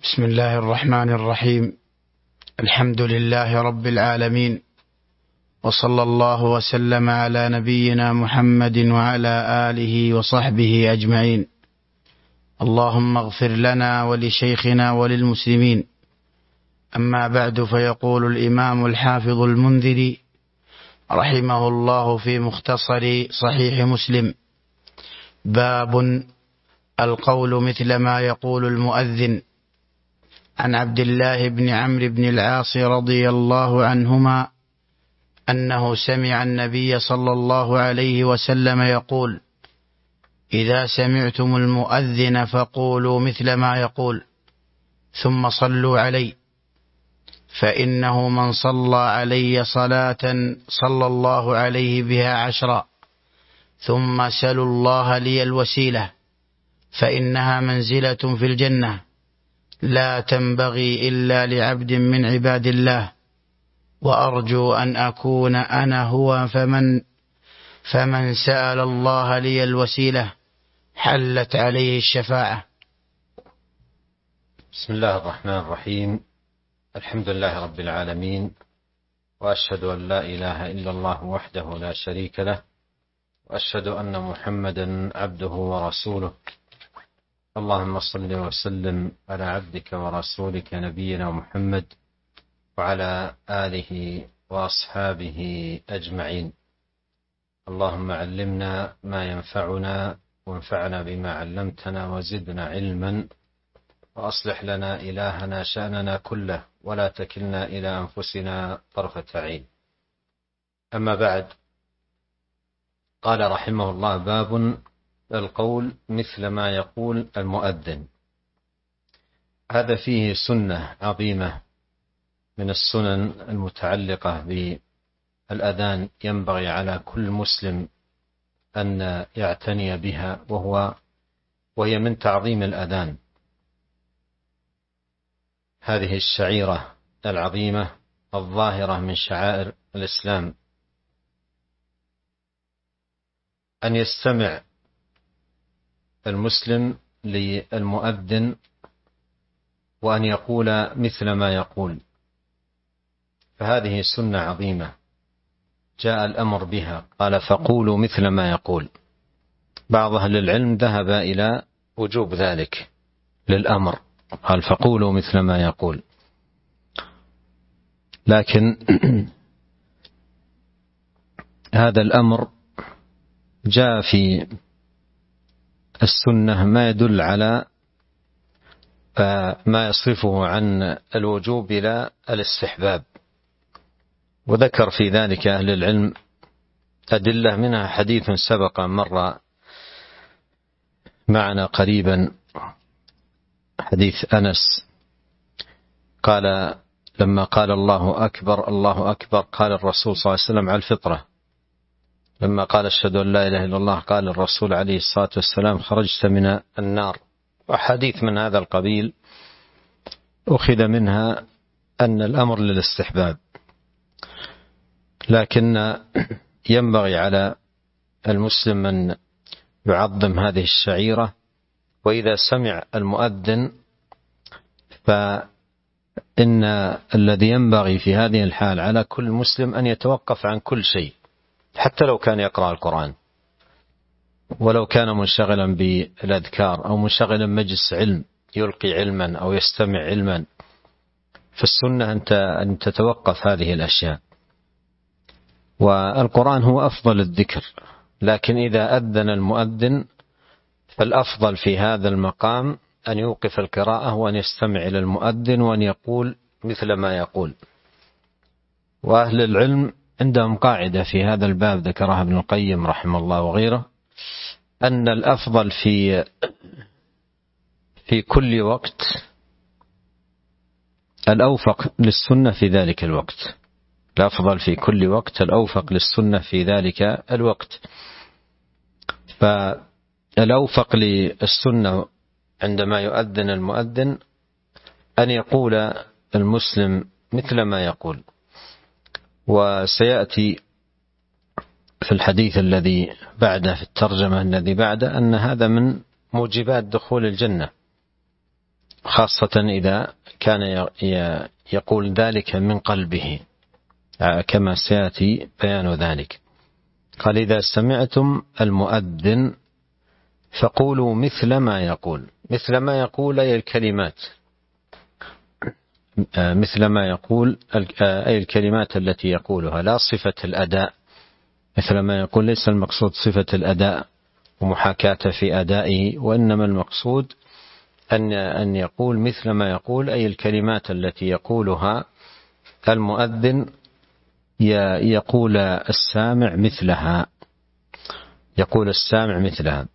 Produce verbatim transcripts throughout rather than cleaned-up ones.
بسم الله الرحمن الرحيم. الحمد لله رب العالمين، وصلى الله وسلم على نبينا محمد وعلى آله وصحبه أجمعين. اللهم اغفر لنا ولشيخنا وللمسلمين. أما بعد، فيقول الإمام الحافظ المنذري رحمه الله في مختصر صحيح مسلم: باب القول مثل ما يقول المؤذن. عن عبد الله بن عمرو بن العاص رضي الله عنهما أنه سمع النبي صلى الله عليه وسلم يقول: إذا سمعتم المؤذن فقولوا مثل ما يقول، ثم صلوا علي، فإنه من صلى علي صلاة صلى الله عليه بها عشرا، ثم سلوا الله لي الوسيلة، فإنها منزلة في الجنة لا تنبغي إلا لعبد من عباد الله، وأرجو أن أكون أنا هو، فمن فمن سأل الله لي الوسيلة حلت عليه الشفاعة. بسم الله الرحمن الرحيم. الحمد لله رب العالمين، وأشهد أن لا إله إلا الله وحده لا شريك له، وأشهد أن محمدا عبده ورسوله. اللهم صل وسلم على عبدك ورسولك نبينا محمد وعلى آله وأصحابه أجمعين. اللهم علمنا ما ينفعنا، وانفعنا بما علمتنا، وزدنا علما، وأصلح لنا إلهنا شأننا كله، ولا تكلنا إلى أنفسنا طرفة عين. أما بعد، قال رحمه الله: باب القول مثل ما يقول المؤذن. هذا فيه سنة عظيمة من السنن المتعلقة بالأذان، ينبغي على كل مسلم أن يعتني بها، وهو وهي من تعظيم الأذان، هذه الشعيرة العظيمة الظاهرة من شعائر الإسلام، أن يستمع المسلم للمؤذن وأن يقول مثل ما يقول، فهذه سنة عظيمة جاء الأمر بها. قال: فقولوا مثل ما يقول. بعض أهل العلم ذهب إلى وجوب ذلك للأمر، قال: فقولوا مثل ما يقول. لكن هذا الأمر جاء في السنة ما يدل على ما يصرفه عن الوجوب إلى الاستحباب، وذكر في ذلك أهل العلم أدلة، منها حديث سبق مر معنا قريبا، حديث أنس، قال: لما قال الله أكبر الله أكبر قال الرسول صلى الله عليه وسلم: على الفطرة. لما قال: أشهد أن لا إله إلا الله قال الرسول عليه الصلاة والسلام: خرجت من النار. وحديث من هذا القبيل أخذ منها أن الأمر للاستحباب، لكن ينبغي على المسلم أن يعظم هذه الشعيرة، وإذا سمع المؤذن فإن الذي ينبغي في هذه الحال على كل مسلم أن يتوقف عن كل شيء، حتى لو كان يقرأ القرآن، ولو كان منشغلا بالأذكار، أو منشغلا مجلس علم يلقي علما أو يستمع علما، فالسنة أن تتوقف هذه الأشياء. والقرآن هو أفضل الذكر، لكن إذا أذن المؤذن فالأفضل في هذا المقام أن يوقف القراءة وأن يستمع إلى المؤذن وأن يقول مثل ما يقول. وأهل العلم عندهم قاعدة في هذا الباب ذكرها ابن القيم رحمه الله وغيره، أن الأفضل في في كل وقت الأوفق للسنة في ذلك الوقت. الأفضل في كل وقت الأوفق للسنة في ذلك الوقت. فالأوفق للسنة عندما يؤذن المؤذن أن يقول المسلم مثل ما يقول. وسيأتي في الحديث الذي بعده، في الترجمة الذي بعده، أن هذا من موجبات دخول الجنة، خاصة إذا كان يقول ذلك من قلبه كما سيأتي بيان ذلك. قال: إذا سمعتم المؤذن فقولوا مثل ما يقول. مثل ما يقول أي الكلمات، مثل ما يقول أي الكلمات التي يقولها، لا صفة الأداء. مثل ما يقول ليس المقصود صفة الأداء ومحاكاة في أدائه، وإنما المقصود أن أن يقول مثل ما يقول أي الكلمات التي يقولها المؤذن يقول السامع مثلها، يقول السامع مثلها.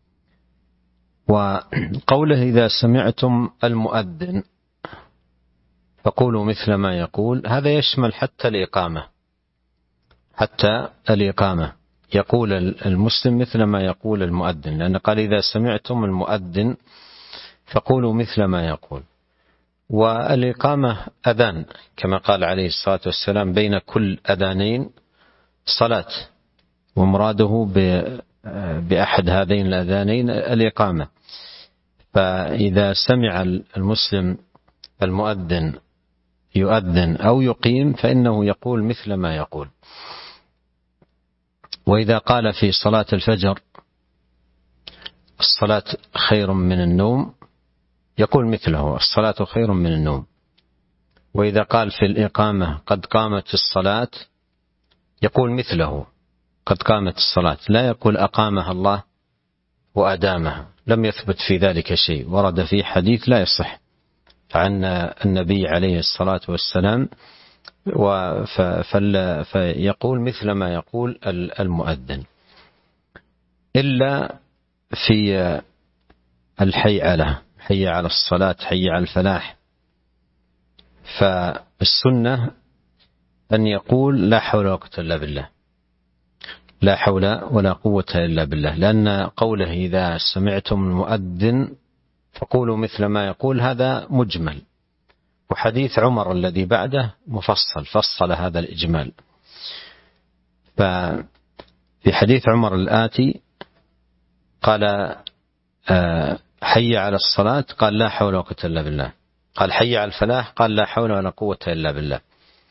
وقوله إذا سمعتم المؤذن فقولوا مثل ما يقول، هذا يشمل حتى الإقامة، حتى الإقامة يقول المسلم مثل ما يقول المؤذن، لأن قال إذا سمعتم المؤذن فقولوا مثل ما يقول. والإقامة أذان كما قال عليه الصلاة والسلام: بين كل أذانين صلاة، ومراده بأحد هذين الأذانين الإقامة. فإذا سمع المسلم المؤذن يؤذن أو يقيم فإنه يقول مثل ما يقول. وإذا قال في صلاة الفجر الصلاة خير من النوم يقول مثله: الصلاة خير من النوم. وإذا قال في الإقامة قد قامت الصلاة يقول مثله: قد قامت الصلاة. لا يقول أقامها الله وأدامها، لم يثبت في ذلك شيء، ورد في حديث لا يصح عن النبي عليه الصلاة والسلام. فيقول مثل ما يقول المؤذن، إلا في الحيعلة، حي على الصلاة، حي على الفلاح، فالسنة أن يقول لا حول ولا قوة إلا بالله، لا حول ولا قوة إلا بالله، لأن قوله إذا سمعتم المؤذن فقولوا مثل ما يقول هذا مجمل، وحديث عمر الذي بعده مفصل، فصل هذا الإجمال. ففي حديث عمر الآتي قال حي على الصلاة قال لا حول ولا قوة إلا بالله، قال حي على الفلاح قال لا حول ولا قوة إلا بالله.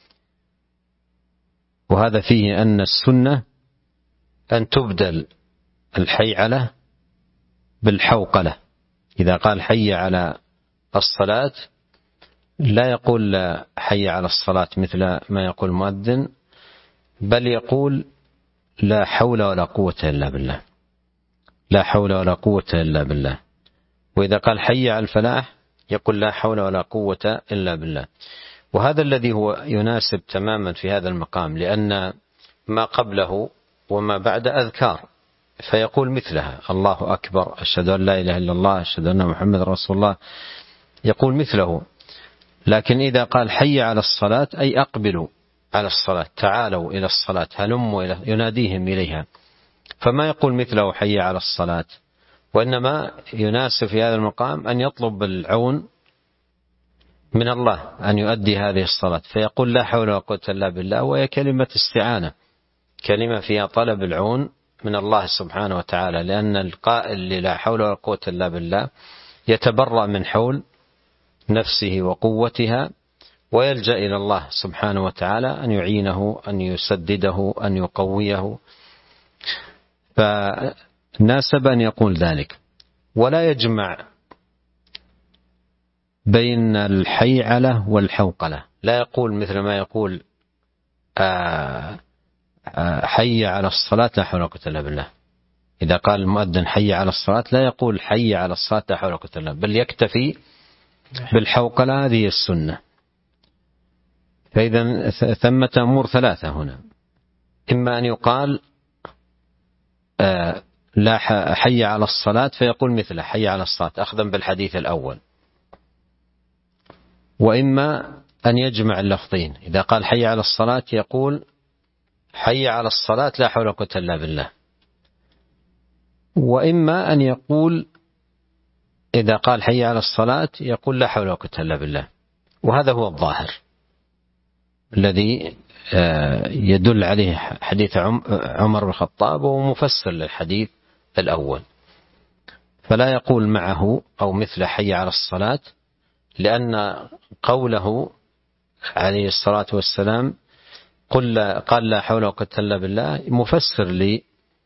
وهذا فيه أن السنة أن تبدل الحيعلة بالحوقلة. إذا قال حي على الصلاة لا يقول حي على الصلاة مثل ما يقول المؤذن، بل يقول لا حول ولا قوة إلا بالله، لا حول ولا قوة إلا بالله. وإذا قال حي على الفلاح يقول لا حول ولا قوة إلا بالله. وهذا الذي هو يناسب تماما في هذا المقام، لأن ما قبله وما بعد أذكار، فيقول مثلها: الله أكبر، أشهد أن لا إله إلا الله، أشهد أن محمد رسول الله، يقول مثله. لكن إذا قال حي على الصلاة أي أقبلوا على الصلاة، تعالوا إلى الصلاة، هلموا إلى، يناديهم إليها، فما يقول مثله حي على الصلاة. وإنما يناسب في هذا المقام أن يطلب العون من الله أن يؤدي هذه الصلاة، فيقول لا حول ولا قوة إلا بالله، وهي كلمة استعانة، كلمة فيها طلب العون من الله سبحانه وتعالى، لأن القائل لا حول ولا قوة إلا بالله يتبرأ من حول نفسه وقوتها، ويلجأ إلى الله سبحانه وتعالى أن يعينه، أن يسدده، أن يقويه. فناسب أن يقول ذلك، ولا يجمع بين الحيعلة والحوقلة. لا يقول مثل ما يقول آه حي على الصلاة لا حول ولا قوة إلا بالله. إذا قال المؤذن حي على الصلاة لا يقول حي على الصلاة لا حول ولا قوة إلا بالله، بل يكتفي بالحوقلة، هذه السنة. فإذا ثمة أمور ثلاثة هنا: إما أن يقال آه لا حي على الصلاة فيقول مثله حي على الصلاة أخذا بالحديث الأول، وإما أن يجمع اللفظين، إذا قال حي على الصلاة يقول حي على الصلاة لا حول ولا قوة إلا بالله، وإما أن يقول إذا قال حي على الصلاة يقول لا حول ولا قوة إلا بالله. وهذا هو الظاهر الذي يدل عليه حديث عمر بن الخطاب، وهو مفسر للحديث الأول. فلا يقول معه أو مثل حي على الصلاة، لأن قوله عليه الصلاة والسلام قل قال لا حول ولا قوة إلا بالله مفسر لي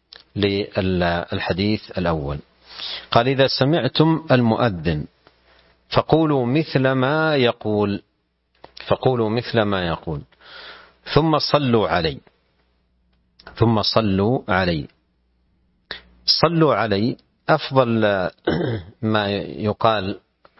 للحديث الأول. قال إذا سمعتم المؤذن فقولوا مثل ما يقول فقولوا مثل ما يقول ثم صلوا علي ثم صلوا علي صلوا علي أفضل ما يقال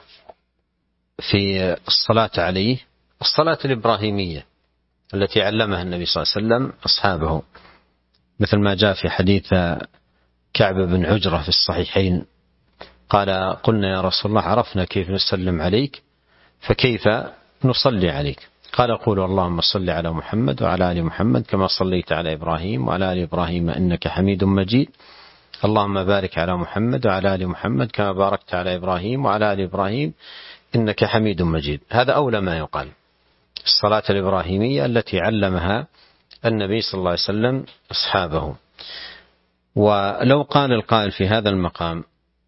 في الصلاة عليه الصلاة الإبراهيمية التي علمها النبي صلى الله عليه وسلم أصحابه، مثل ما جاء في حديث كعب بن عجرة في الصحيحين قال قلنا يا رسول الله عرفنا كيف نسلم عليك فكيف نصلي عليك؟ قال قولوا اللهم صل على محمد وعلى آل محمد كما صليت على إبراهيم وعلى آل إبراهيم إنك حميد مجيد، اللهم بارك على محمد وعلى آل محمد كما باركت على إبراهيم وعلى آل إبراهيم إنك حميد مجيد. هذا أولى ما يقال، الصلاة الإبراهيمية التي علمها النبي صلى الله عليه وسلم أصحابه. ولو قال القائل في هذا المقام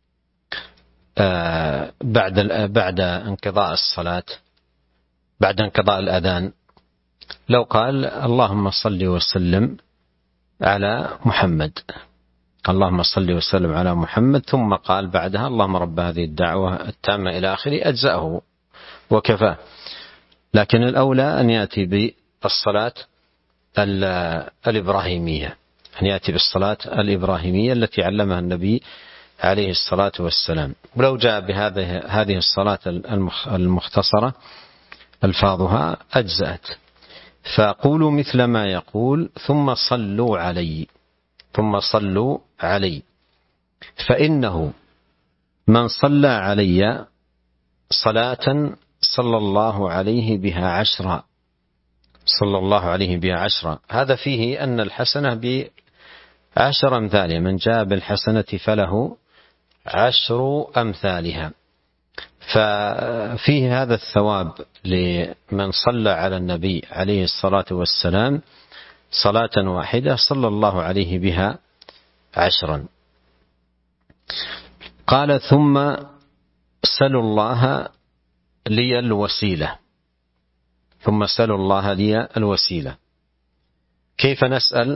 بعد بعد انقضاء الصلاة بعد انقضاء الأذان، لو قال اللهم صل وسلم على محمد اللهم صل وسلم على محمد ثم قال بعدها اللهم رب هذه الدعوة التامة إلى آخره أجزأه وكفاه. لكن الأولى أن يأتي بالصلاة الإبراهيمية أن يأتي بالصلاة الإبراهيمية التي علمها النبي عليه الصلاة والسلام. ولو جاء بهذه هذه الصلاة المختصرة ألفاظها أجزأت. فقولوا مثل ما يقول ثم صلوا علي ثم صلوا علي فإنه من صلى علي صلاة صلى الله عليه بها عشرا صلى الله عليه بها عشرا. هذا فيه أن الحسنة بعشر أمثالها، من جاء بالحسنة فله عشر أمثالها. ففيه هذا الثواب لمن صلى على النبي عليه الصلاة والسلام صلاة واحدة صلى الله عليه بها عشرا. قال ثم سلوا الله لي الوسيلة ثم سلوا الله لي الوسيلة. كيف نسأل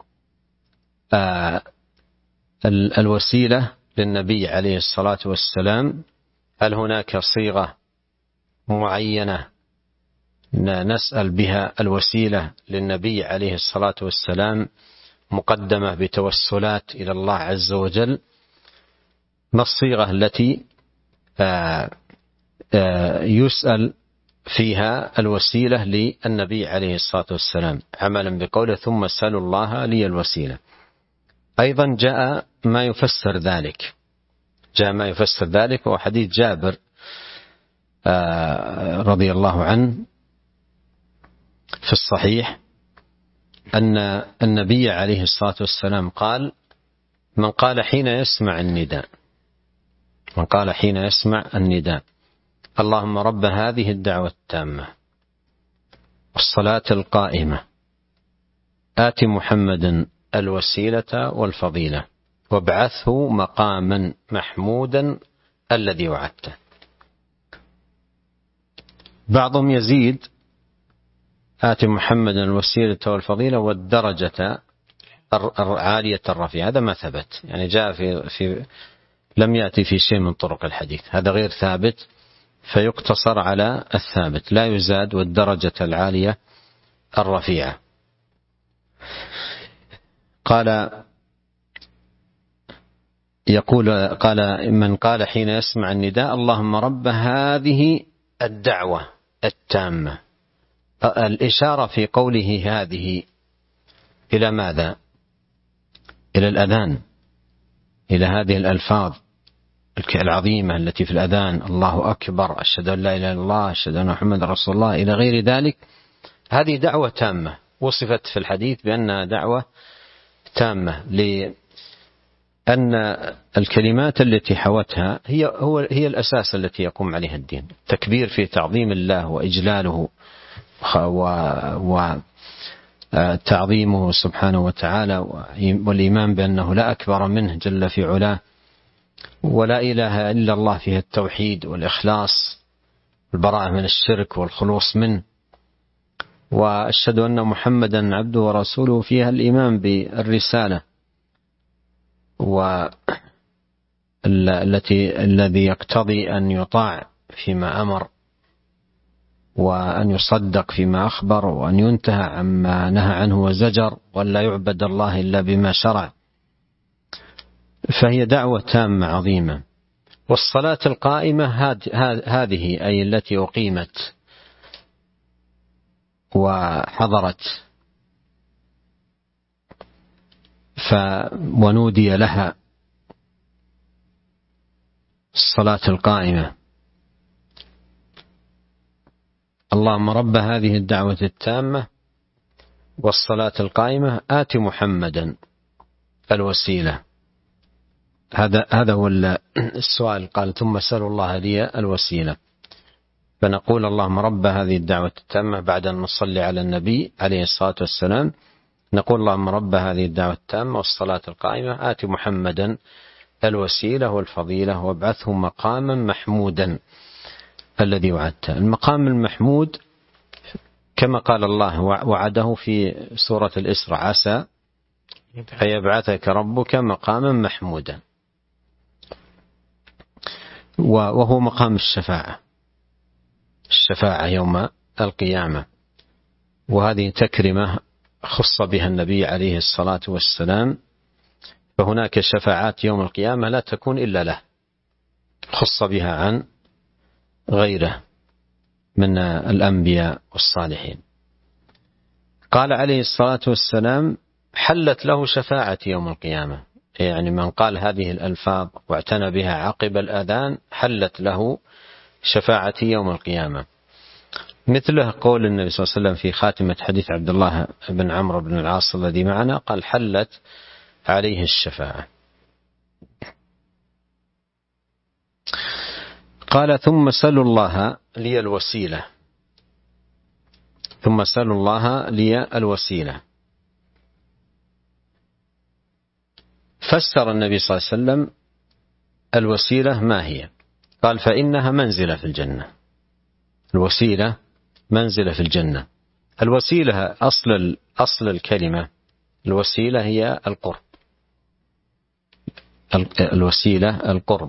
آه الوسيلة للنبي عليه الصلاة والسلام؟ هل هناك صيغة معينة نسأل بها الوسيلة للنبي عليه الصلاة والسلام مقدمة بتوسلات إلى الله عز وجل؟ ما الصيغة التي آه آه يسأل فيها الوسيلة للنبي عليه الصلاة والسلام عملا بقوله ثم سألوا الله لي الوسيلة؟ أيضا جاء ما يفسر ذلك جاء ما يفسر ذلك وهو حديث جابر آه رضي الله عنه في الصحيح أن النبي عليه الصلاة والسلام قال من قال حين يسمع النداء من قال حين يسمع النداء اللهم رب هذه الدعوة التامة والصلاة القائمة آت محمدا الوسيلة والفضيلة وابعثه مقاما محمودا الذي وعدته. بعضهم يزيد آت محمدا الوسيلة والفضيلة والدرجة العالية الرفيعة، هذا ما ثبت، يعني جاء في, في لم يأتي في شيء من طرق الحديث، هذا غير ثابت فيقتصر على الثابت لا يزاد والدرجة العالية الرفيعة. قال يقول قال من قال حين يسمع النداء اللهم رب هذه الدعوة التامة. الإشارة في قوله هذه إلى ماذا؟ إلى الأذان، إلى هذه الألفاظ العظيمة التي في الأذان، الله أكبر، أشهد أن لا إله إلا الله، أشهد أن محمد رسول الله، إلى غير ذلك. هذه دعوة تامة وصفت في الحديث بأنها دعوة تامة، لأن الكلمات التي حوتها هي هو هي الأساس التي يقوم عليها الدين. تكبير في تعظيم الله وإجلاله وتعظيمه سبحانه وتعالى، والإيمان بأنه لا أكبر منه جل في علاه، ولا إله إلا الله فيها التوحيد والإخلاص البراءة من الشرك والخلوص منه، وأشهد أن محمدا عبده ورسوله فيها الإيمان بالرسالة والتي الذي يقتضي أن يطاع فيما أمر، وأن يصدق فيما أخبر، وأن ينتهى عما نهى عنه وزجر، وأن لا يعبد الله إلا بما شرع. فهي دعوة تامة عظيمة. والصلاة القائمة هذه أي التي أقيمت وحضرت ف ونودي لها الصلاة القائمة. اللهم رب هذه الدعوة التامة والصلاة القائمة آت محمدا الوسيلة. هذا هذا هو السؤال. قال ثم سألوا الله لي الوسيلة، فنقول اللهم رب هذه الدعوة التامة بعد أن نصلي على النبي عليه الصلاة والسلام، نقول اللهم رب هذه الدعوة التامة والصلاة القائمة آت محمدا الوسيلة والفضيلة وابعثه مقاما محمودا الذي وعدته. المقام المحمود كما قال الله وعده في سورة الإسراء عسى أن يبعثك ربك مقاما محمودا، وهو مقام الشفاعة، الشفاعة يوم القيامة. وهذه تكرمة خص بها النبي عليه الصلاة والسلام، فهناك شفاعات يوم القيامة لا تكون إلا له، خص بها عن غيره من الأنبياء والصالحين. قال عليه الصلاة والسلام حلت له شفاعة يوم القيامة، يعني من قال هذه الألفاظ واعتنى بها عقب الأذان حلت له شفاعة يوم القيامة. مثله قول النبي صلى الله عليه وسلم في خاتمة حديث عبد الله بن عمرو بن العاص الذي معنا، قال حلت عليه الشفاعة. قال ثم سلوا الله لي الوسيلة، ثم سلوا الله لي الوسيلة. فسر النبي صلى الله عليه وسلم الوسيلة ما هي؟ قال فإنها منزلة في الجنة. الوسيلة منزلة في الجنة. الوسيلة أصل أصل الكلمة الوسيلة هي القرب، الوسيلة القرب.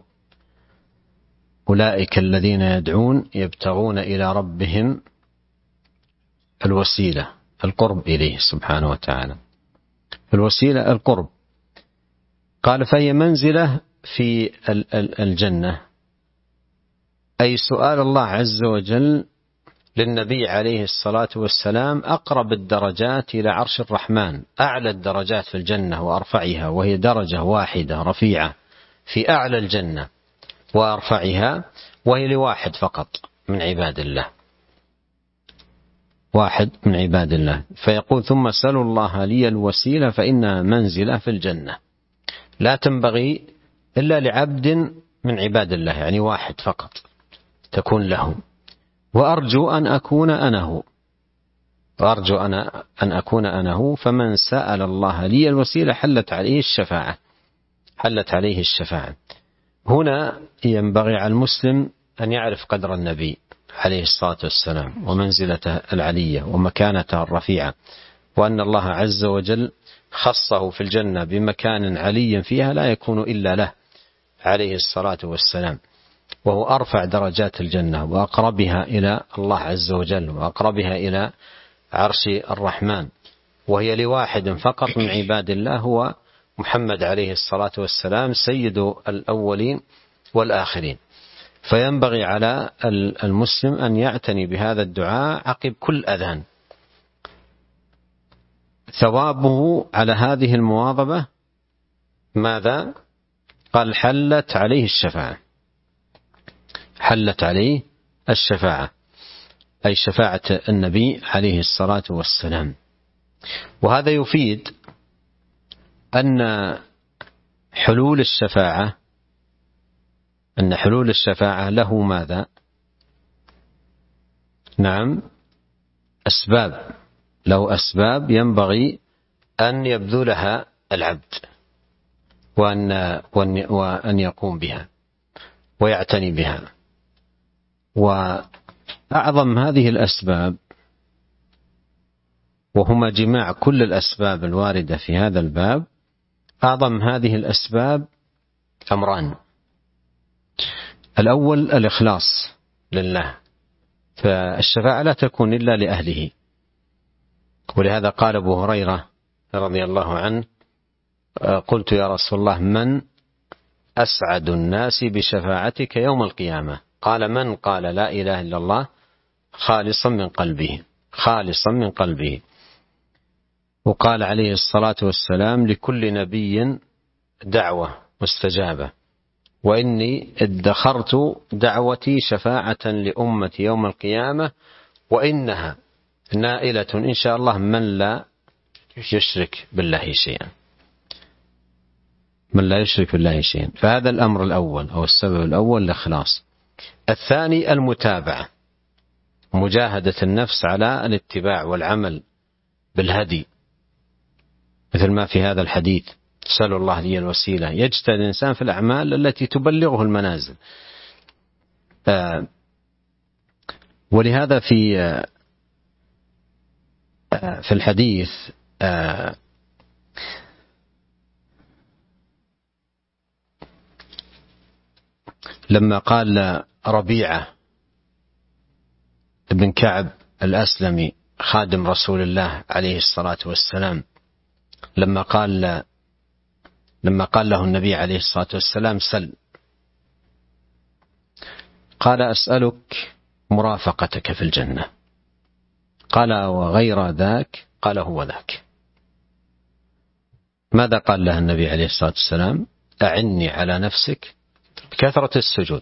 أولئك الذين يدعون يبتغون إلى ربهم الوسيلة، القرب إليه سبحانه وتعالى. الوسيلة القرب. قال فهي منزلة في الجنة، أي سؤال الله عز وجل للنبي عليه الصلاة والسلام أقرب الدرجات إلى عرش الرحمن، أعلى الدرجات في الجنة وأرفعها، وهي درجة واحدة رفيعة في أعلى الجنة وأرفعها، وهي لواحد فقط من عباد الله، واحد من عباد الله. فيقول ثم سلوا الله لي الوسيلة فإنها منزلة في الجنة لا تنبغي إلا لعبد من عباد الله، يعني واحد فقط تكون له. وأرجو أن أكون أنا هو، وأرجو أنا أن أكون أنا هو. فمن سأل الله لي الوسيلة حلت عليه الشفاعة، حلت عليه الشفاعة. هنا ينبغي على المسلم أن يعرف قدر النبي عليه الصلاة والسلام ومنزلته العلية ومكانته الرفيعة، وأن الله عز وجل خصه في الجنة بمكان علي فيها لا يكون إلا له عليه الصلاة والسلام، وهو أرفع درجات الجنة وأقربها إلى الله عز وجل وأقربها إلى عرش الرحمن، وهي لواحد فقط من عباد الله هو محمد عليه الصلاة والسلام سيد الأولين والآخرين. فينبغي على المسلم أن يعتني بهذا الدعاء عقب كل أذان. ثوابه على هذه المواظبة ماذا؟ قال حلت عليه الشفاعة، حلت عليه الشفاعة أي شفاعة النبي عليه الصلاة والسلام. وهذا يفيد أن حلول الشفاعة أن حلول الشفاعة له ماذا؟ نعم أسباب، له أسباب ينبغي أن يبذلها العبد وأن, وأن يقوم بها ويعتني بها. أعظم هذه الأسباب، وهما جماع كل الأسباب الواردة في هذا الباب، أعظم هذه الأسباب أمران. الأول الإخلاص لله، فالشفاعة لا تكون إلا لأهله، ولهذا قال أبو هريرة رضي الله عنه: قلت يا رسول الله من أسعد الناس بشفاعتك يوم القيامة؟ قال: من قال لا إله إلا الله خالصا من قلبه، خالصا من قلبه. وقال عليه الصلاة والسلام: لكل نبي دعوة مستجابة، وإني ادخرت دعوتي شفاعة لأمتي يوم القيامة، وإنها نائلة إن شاء الله من لا يشرك بالله شيئا، من لا يشرك بالله شيئا. فهذا الأمر الأول أو السبب الأول الإخلاص. الثاني المتابعة، مجاهدة النفس على الاتباع والعمل بالهدي، مثل ما في هذا الحديث: سألوا الله لي الوسيلة. يجتهد الإنسان في الأعمال التي تبلغه المنازل. آه ولهذا في آه في الحديث آه لما قال ربيعة بن كعب الأسلمي خادم رسول الله عليه الصلاة والسلام، لما قال لما قال له النبي عليه الصلاة والسلام: سل. قال: أسألك مرافقتك في الجنة. قال: وغير ذاك؟ قال: هو ذاك. ماذا قال له النبي عليه الصلاة والسلام؟ أعني على نفسك بكثرة السجود،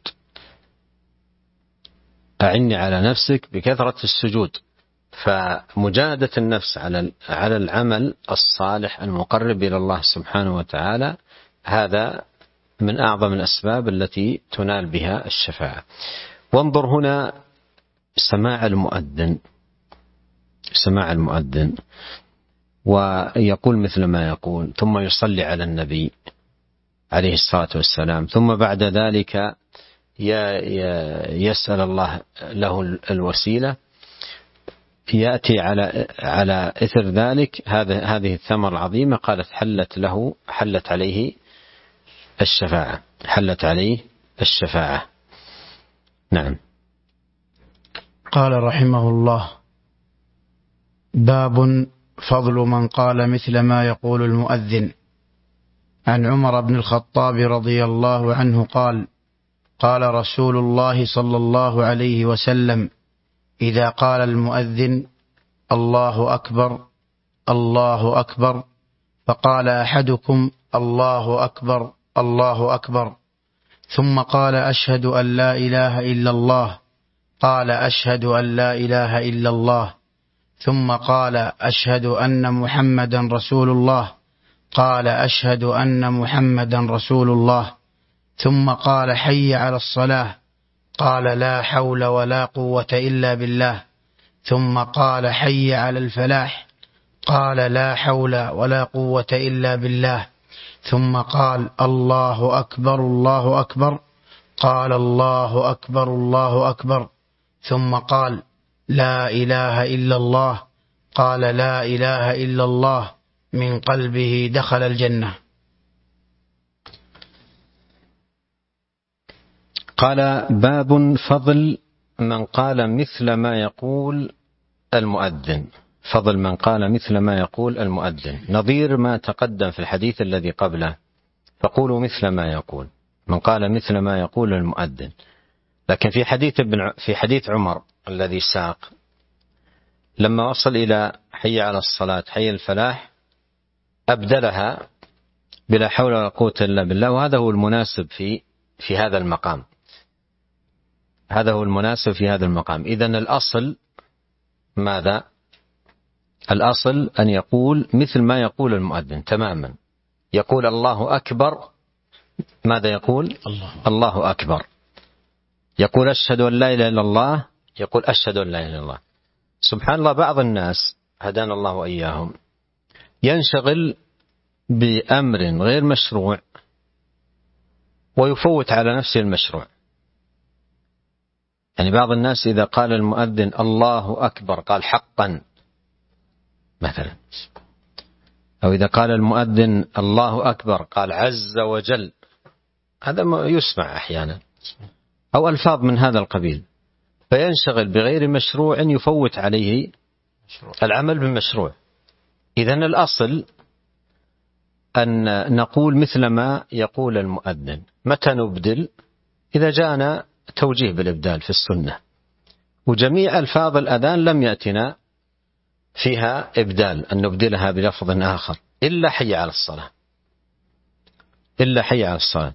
أعني على نفسك بكثرة السجود. فمجاهدة النفس على على العمل الصالح المقرب إلى الله سبحانه وتعالى، هذا من أعظم الأسباب التي تنال بها الشفاعة. وانظر هنا سماع المؤذن، سماع المؤذن ويقول مثل ما يقول، ثم يصلي على النبي عليه الصلاة والسلام، ثم بعد ذلك يسأل الله له الوسيلة، يأتي على على إثر ذلك هذا هذه الثمرة العظيمة. قالت: حلت له حلت عليه الشفاعة، حلت عليه الشفاعة. نعم. قال رحمه الله: باب فضل من قال مثل ما يقول المؤذن. عن عمر بن الخطاب رضي الله عنه قال: قال رسول الله صلى الله عليه وسلم: إذا قال المؤذن الله أكبر الله أكبر، فقال أحدكم الله أكبر الله أكبر، ثم قال أشهد أن لا إله إلا الله، قال أشهد أن لا إله إلا الله، ثم قال أشهد أن محمدا رسول الله، قال أشهد أن محمدا رسول الله، ثم قال حي على الصلاة، قال لا حول ولا قوة إلا بالله، ثم قال حي على الفلاح، قال لا حول ولا قوة إلا بالله، ثم قال الله أكبر الله أكبر، قال الله أكبر الله أكبر، ثم قال لا إله إلا الله، قال لا إله إلا الله، من قلبه دخل الجنة. قال: باب فضل من قال مثل ما يقول المؤذن. فضل من قال مثل ما يقول المؤذن، نظير ما تقدم في الحديث الذي قبله: فقولوا مثل ما يقول، من قال مثل ما يقول المؤذن. لكن في حديث ابن في حديث عمر الذي ساق، لما وصل إلى حي على الصلاة حي الفلاح أبدلها بلا حول ولا قوة إلا بالله، وهذا هو المناسب في في هذا المقام، هذا هو المناسب في هذا المقام. إذن الأصل ماذا؟ الأصل أن يقول مثل ما يقول المؤذن تماما، يقول الله أكبر، ماذا يقول؟ الله, الله أكبر. يقول أشهد أن لا إله إلا الله، يقول أشهد أن لا إله إلا الله. سبحان الله، بعض الناس هدانا الله وإياهم ينشغل بأمر غير مشروع ويفوت على نفسه المشروع. يعني بعض الناس إذا قال المؤذن الله أكبر قال حقا مثلا، أو إذا قال المؤذن الله أكبر قال عز وجل، هذا ما يسمع أحيانا، أو ألفاظ من هذا القبيل، فينشغل بغير مشروع يفوت عليه العمل بالمشروع. إذن الأصل أن نقول مثل ما يقول المؤذن. متى نبدل؟ إذا جاءنا توجيه بالإبدال في السنة، وجميع ألفاظ الأذان لم يأتنا فيها إبدال أن نبدلها بلفظ آخر إلا حي على الصلاة، إلا حي على الصلاة.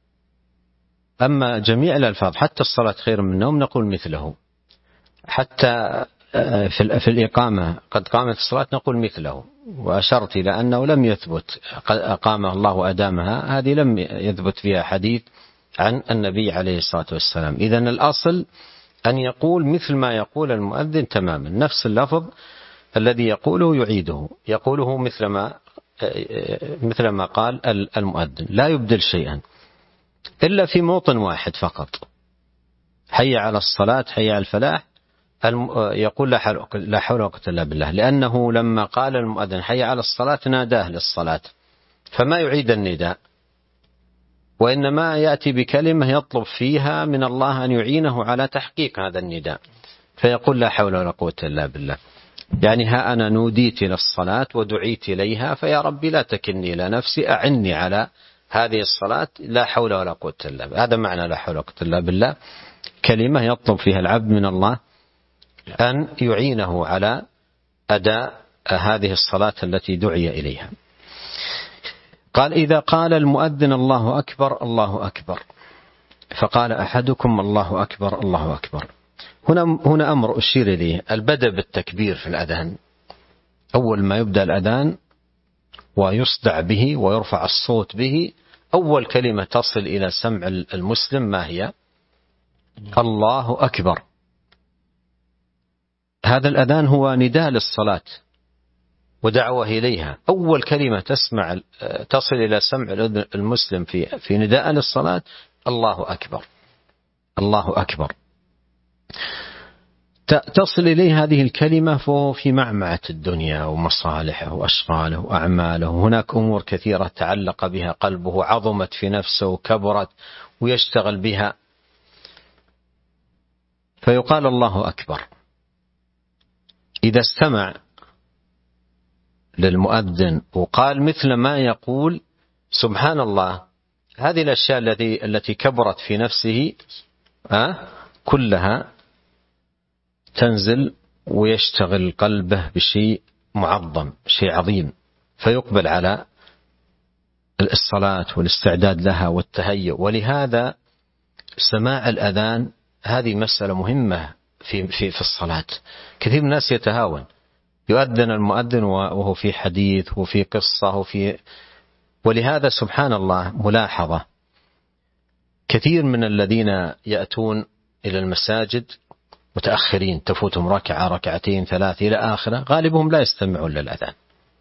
أما جميع الألفاظ حتى الصلاة خير من النوم نقول مثله، حتى في الإقامة قد قامت الصلاة نقول مثله. وأشرت إلى أنه لم يثبت أقامها الله وأدامها، هذه لم يثبت فيها حديث عن النبي عليه الصلاة والسلام. إذن الأصل أن يقول مثل ما يقول المؤذن تماما، نفس اللفظ الذي يقوله يعيده، يقوله مثل ما مثل ما قال المؤذن، لا يبدل شيئا إلا في موطن واحد فقط، حي على الصلاة حي على الفلاح، يقول لا حول ولا قوة إلا بالله، لأنه لما قال المؤذن حي على الصلاة ناداه للصلاة، فما يعيد النداء، وإنما يأتي بكلمة يطلب فيها من الله أن يعينه على تحقيق هذا النداء، فيقول لا حول ولا قوة إلا بالله. يعني ها أنا نوديت للصلاة ودعيت إليها، فيا ربي لا تكلني إلى نفسي، أعني على هذه الصلاة، لا حول ولا قوة إلا بالله. هذا معنى لا حول ولا قوة إلا بالله، كلمة يطلب فيها العبد من الله أن يعينه على أداء هذه الصلاة التي دعي إليها. قال إذا قال المؤذن الله أكبر الله أكبر، فقال أحدكم الله أكبر الله أكبر، هنا هنا أمر أشير إليه، البدء بالتكبير في الأذان. أول ما يبدأ الأذان ويصدع به ويرفع الصوت به، أول كلمة تصل إلى سمع المسلم ما هي؟ الله أكبر. هذا الأذان هو نداء للصلاة ودعوة إليها، أول كلمة تسمع تصل إلى سمع المسلم في في نداء للصلاة الله أكبر الله أكبر. تصل إليه هذه الكلمة فهو في معمعة الدنيا ومصالحه وأشغاله وأعماله، هناك أمور كثيرة تعلق بها قلبه، عظمت في نفسه وكبرت ويشتغل بها، فيقال الله أكبر. إذا استمع للمؤذن وقال مثل ما يقول سبحان الله، هذه الأشياء التي التي كبرت في نفسه أه كلها تنزل ويشتغل قلبه بشيء معظم، شيء عظيم، فيقبل على الصلاة والاستعداد لها والتهيؤ. ولهذا سماع الأذان هذه مسألة مهمة في في في الصلاة. كثير من الناس يتهاون، يؤذن المؤذن وهو في حديث وفي قصة وفي، ولهذا سبحان الله ملاحظة، كثير من الذين يأتون إلى المساجد متأخرين تفوتهم ركعة ركعتين ثلاث إلى آخره، غالبهم لا يستمعون للأذان،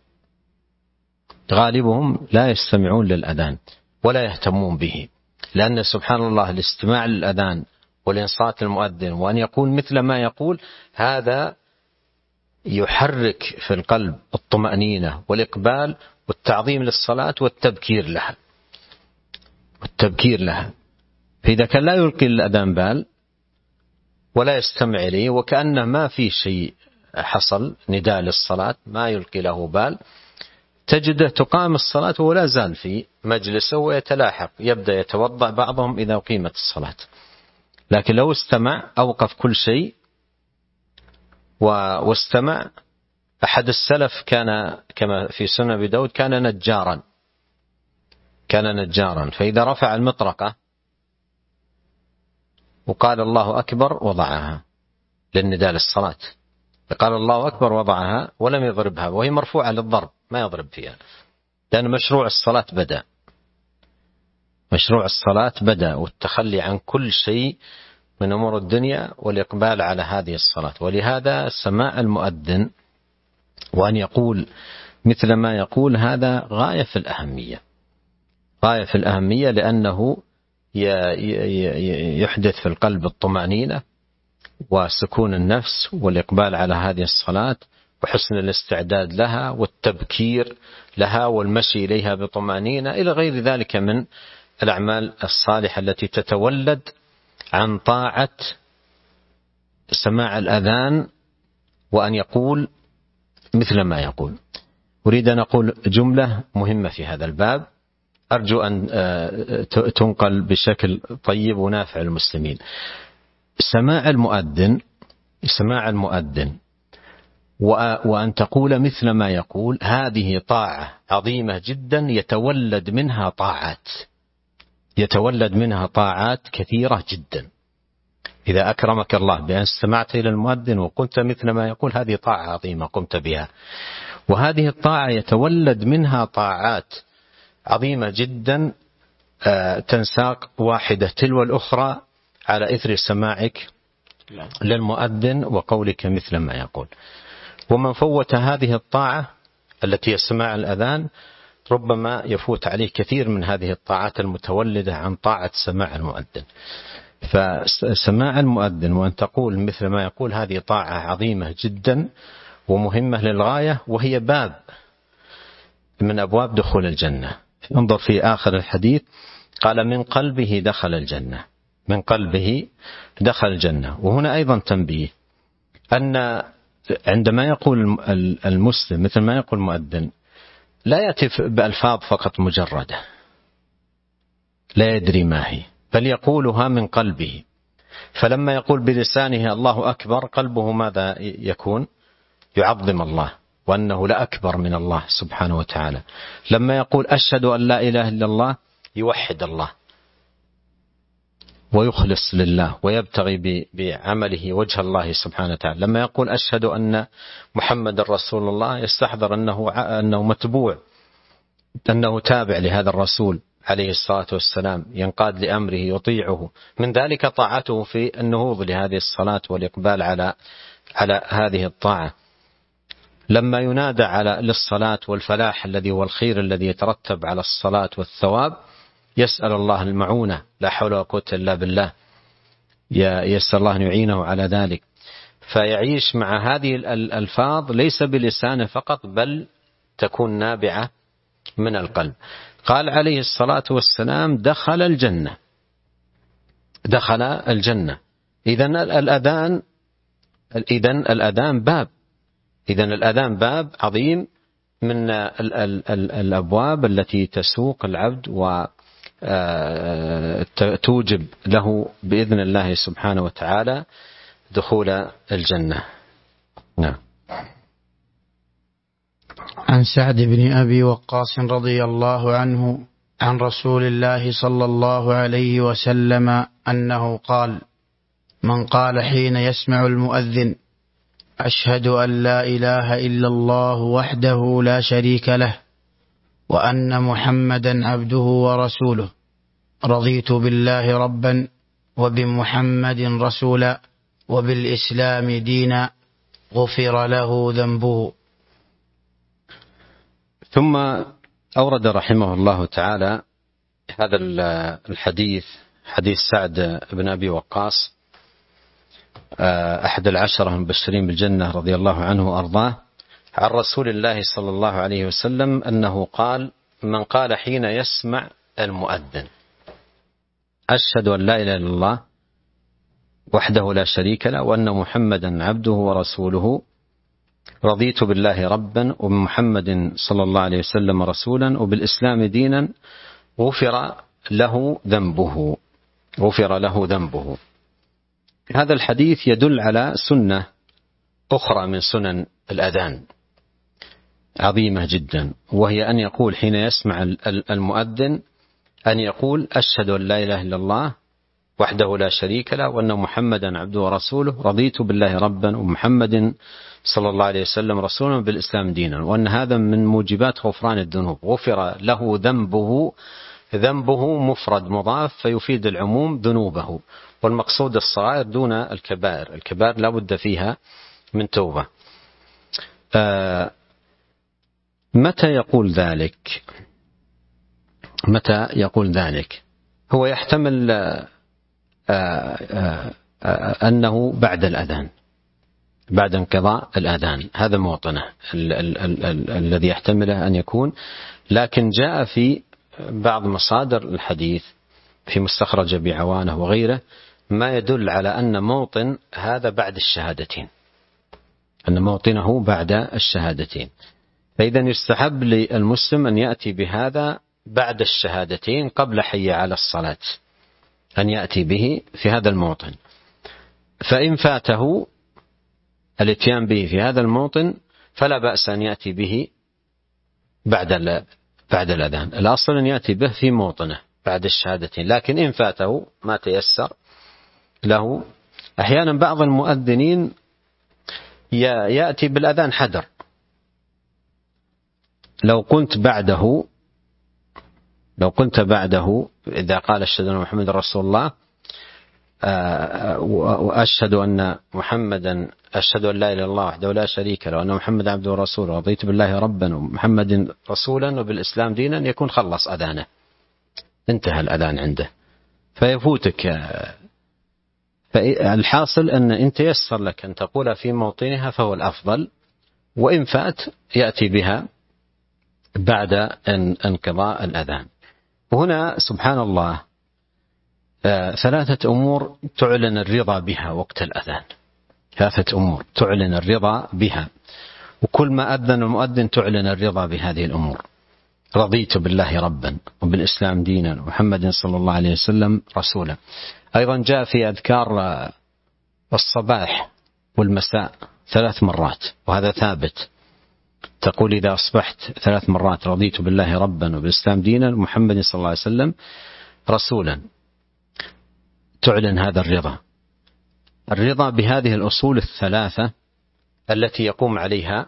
غالبهم لا يستمعون للأذان ولا يهتمون به، لأن سبحان الله الاستماع للأذان والإنصات للمؤذن وأن يقول مثل ما يقول، هذا يحرك في القلب الطمأنينة والإقبال والتعظيم للصلاة والتبكير لها والتبكير لها. فإذا كان لا يلقي الأذان بال ولا يستمع إليه وكأنه ما في شيء حصل، نداء للصلاة ما يلقي له بال، تجده تقام الصلاة ولا زال في مجلسه ويتلاحق، يبدأ يتوضأ بعضهم إذا قيمت الصلاة. لكن لو استمع أوقف كل شيء واستمع. أحد السلف كان كما في سنن أبي داود كان نجارا كان نجارا فإذا رفع المطرقة وقال الله أكبر وضعها للنداء للصلاة، قال الله أكبر وضعها ولم يضربها وهي مرفوعة للضرب، ما يضرب فيها، لأن مشروع الصلاة بدأ مشروع الصلاة بدأ والتخلي عن كل شيء من أمور الدنيا والإقبال على هذه الصلاة. ولهذا سماع المؤذن وأن يقول مثل ما يقول هذا غاية في الأهمية غاية في الأهمية لأنه يحدث في القلب الطمأنينة وسكون النفس والإقبال على هذه الصلاة وحسن الاستعداد لها والتبكير لها والمشي إليها بطمأنينة إلى غير ذلك من الأعمال الصالحة التي تتولد عن طاعة سماع الأذان وأن يقول مثل ما يقول. أريد أن أقول جملة مهمة في هذا الباب أرجو أن تنقل بشكل طيب ونافع للمسلمين. سماع المؤذن سماع المؤذن وأن تقول مثل ما يقول هذه طاعة عظيمة جدا يتولد منها طاعات يتولد منها طاعات كثيرة جدا. إذا أكرمك الله بأن استمعت إلى المؤذن وقلت مثل ما يقول هذه طاعة عظيمة قمت بها، وهذه الطاعة يتولد منها طاعات عظيمة جدا تنساق واحدة تلو الأخرى على إثر سماعك للمؤذن وقولك مثل ما يقول. ومن فوت هذه الطاعة التي هي سماع الأذان ربما يفوت عليه كثير من هذه الطاعات المتولدة عن طاعة سماع المؤذن. فسماع المؤذن وأن تقول مثل ما يقول هذه طاعة عظيمة جدا ومهمة للغاية، وهي باب من أبواب دخول الجنة. انظر في آخر الحديث قال من قلبه دخل الجنة، من قلبه دخل الجنة. وهنا أيضا تنبيه أن عندما يقول المسلم مثل ما يقول المؤذن لا يأتي بألفاظ فقط مجردة لا يدري ما هي، بل يقولها من قلبه. فلما يقول بلسانه الله أكبر قلبه ماذا يكون؟ يعظم الله وأنه لا أكبر من الله سبحانه وتعالى. لما يقول أشهد أن لا إله إلا الله يوحد الله ويخلص لله ويبتغي بعمله وجه الله سبحانه وتعالى. لما يقول أشهد أن محمد رسول الله يستحضر أنه أنه متبوع، أنه تابع لهذا الرسول عليه الصلاة والسلام، ينقاد لأمره يطيعه. من ذلك طاعته في النهوض لهذه الصلاة والإقبال على على هذه الطاعة. لما ينادى على للصلاة والفلاح الذي هو الخير الذي يترتب على الصلاة والثواب يسأل الله المعونة، لا حول ولا قوة إلا بالله، يسأل الله أن يعينه على ذلك. فيعيش مع هذه الألفاظ ليس بلسانه فقط بل تكون نابعة من القلب. قال عليه الصلاة والسلام دخل الجنة، دخل الجنة. إذن الأذان إذن الأذان باب إذن الأذان باب عظيم من ال ال ال الأبواب التي تسوق العبد وتوجب له بإذن الله سبحانه وتعالى دخول الجنة. نعم. عن سعد بن أبي وقاص رضي الله عنه عن رسول الله صلى الله عليه وسلم أنه قال: من قال حين يسمع المؤذن أشهد أن لا إله إلا الله وحده لا شريك له وأن محمدا عبده ورسوله رضيت بالله ربا وبمحمد رسولا وبالإسلام دينا غفر له ذنبه. ثم أورد رحمه الله تعالى هذا الحديث، حديث سعد بن أبي وقاص أحد العشرة المبشرين بالجنة رضي الله عنه وأرضاه، عن رسول الله صلى الله عليه وسلم أنه قال: من قال حين يسمع المؤذن أشهد أن لا إله إلا الله وحده لا شريك له وأن محمدا عبده ورسوله رضيت بالله ربا وبمحمد صلى الله عليه وسلم رسولا وبالإسلام دينا غفر له ذنبه غفر له ذنبه. هذا الحديث يدل على سنة أخرى من سنن الأذان عظيمة جدا، وهي أن يقول حين يسمع المؤذن أن يقول أشهد أن لا إله إلا الله وحده لا شريك له وأن محمدا عبده ورسوله رضيت بالله ربا ومحمد صلى الله عليه وسلم رسولا بالإسلام دينا، وأن هذا من موجبات غفران الذنوب. غفر له ذنبه، ذنبه مفرد مضاف فيفيد العموم ذنوبه، والمقصود الصغائر دون الكبائر، الكبائر لا بد فيها من توبة. آه متى يقول ذلك؟ متى يقول ذلك؟ هو يحتمل آه آه أنه بعد الأذان، بعد انقضاء الأذان، هذا موطنه ال- ال- ال- ال- الذي يحتمله أن يكون. لكن جاء في بعض مصادر الحديث في مستخرج أبي عوانة وغيره ما يدل على أن موطن هذا بعد الشهادتين، أن موطنه بعد الشهادتين. فإذا يستحب للمسلم أن يأتي بهذا بعد الشهادتين قبل حي على الصلاة، أن يأتي به في هذا الموطن. فإن فاته الاتيان به في هذا الموطن فلا بأس أن يأتي به بعد بعد الأذان. الأصل أن يأتي به في موطنه بعد الشهادتين، لكن إن فاته ما تيسر له. أحيانا بعض المؤذنين يأتي بالأذان حدر، لو كنت بعده لو كنت بعده إذا قال أشهد أن محمد رسول الله وأشهد أن محمدا أشهد أن لا إله إلا الله وحده لا شريك له وأن محمد عبده ورسوله رضيت بالله ربا ومحمد رسولا وبالإسلام دينا، يكون خلص أذانه، انتهى الأذان عنده فيفوتك. فالحاصل أن إن تيسر لك أن تقول في موطنها فهو الأفضل، وإن فات يأتي بها بعد انقضاء الأذان. وهنا سبحان الله ثلاثة أمور تعلن الرضا بها وقت الأذان، ثلاثة أمور تعلن الرضا بها، وكل ما أذن المؤذن تعلن الرضا بهذه الأمور. رضيت بالله ربا وبالإسلام دينا ومحمد صلى الله عليه وسلم رسولا. أيضا جاء في أذكار الصباح والمساء ثلاث مرات، وهذا ثابت، تقول إذا أصبحت ثلاث مرات رضيت بالله ربا وبالإسلام دينا ومحمد صلى الله عليه وسلم رسولا، تعلن هذا الرضا. الرضا بهذه الأصول الثلاثة التي يقوم عليها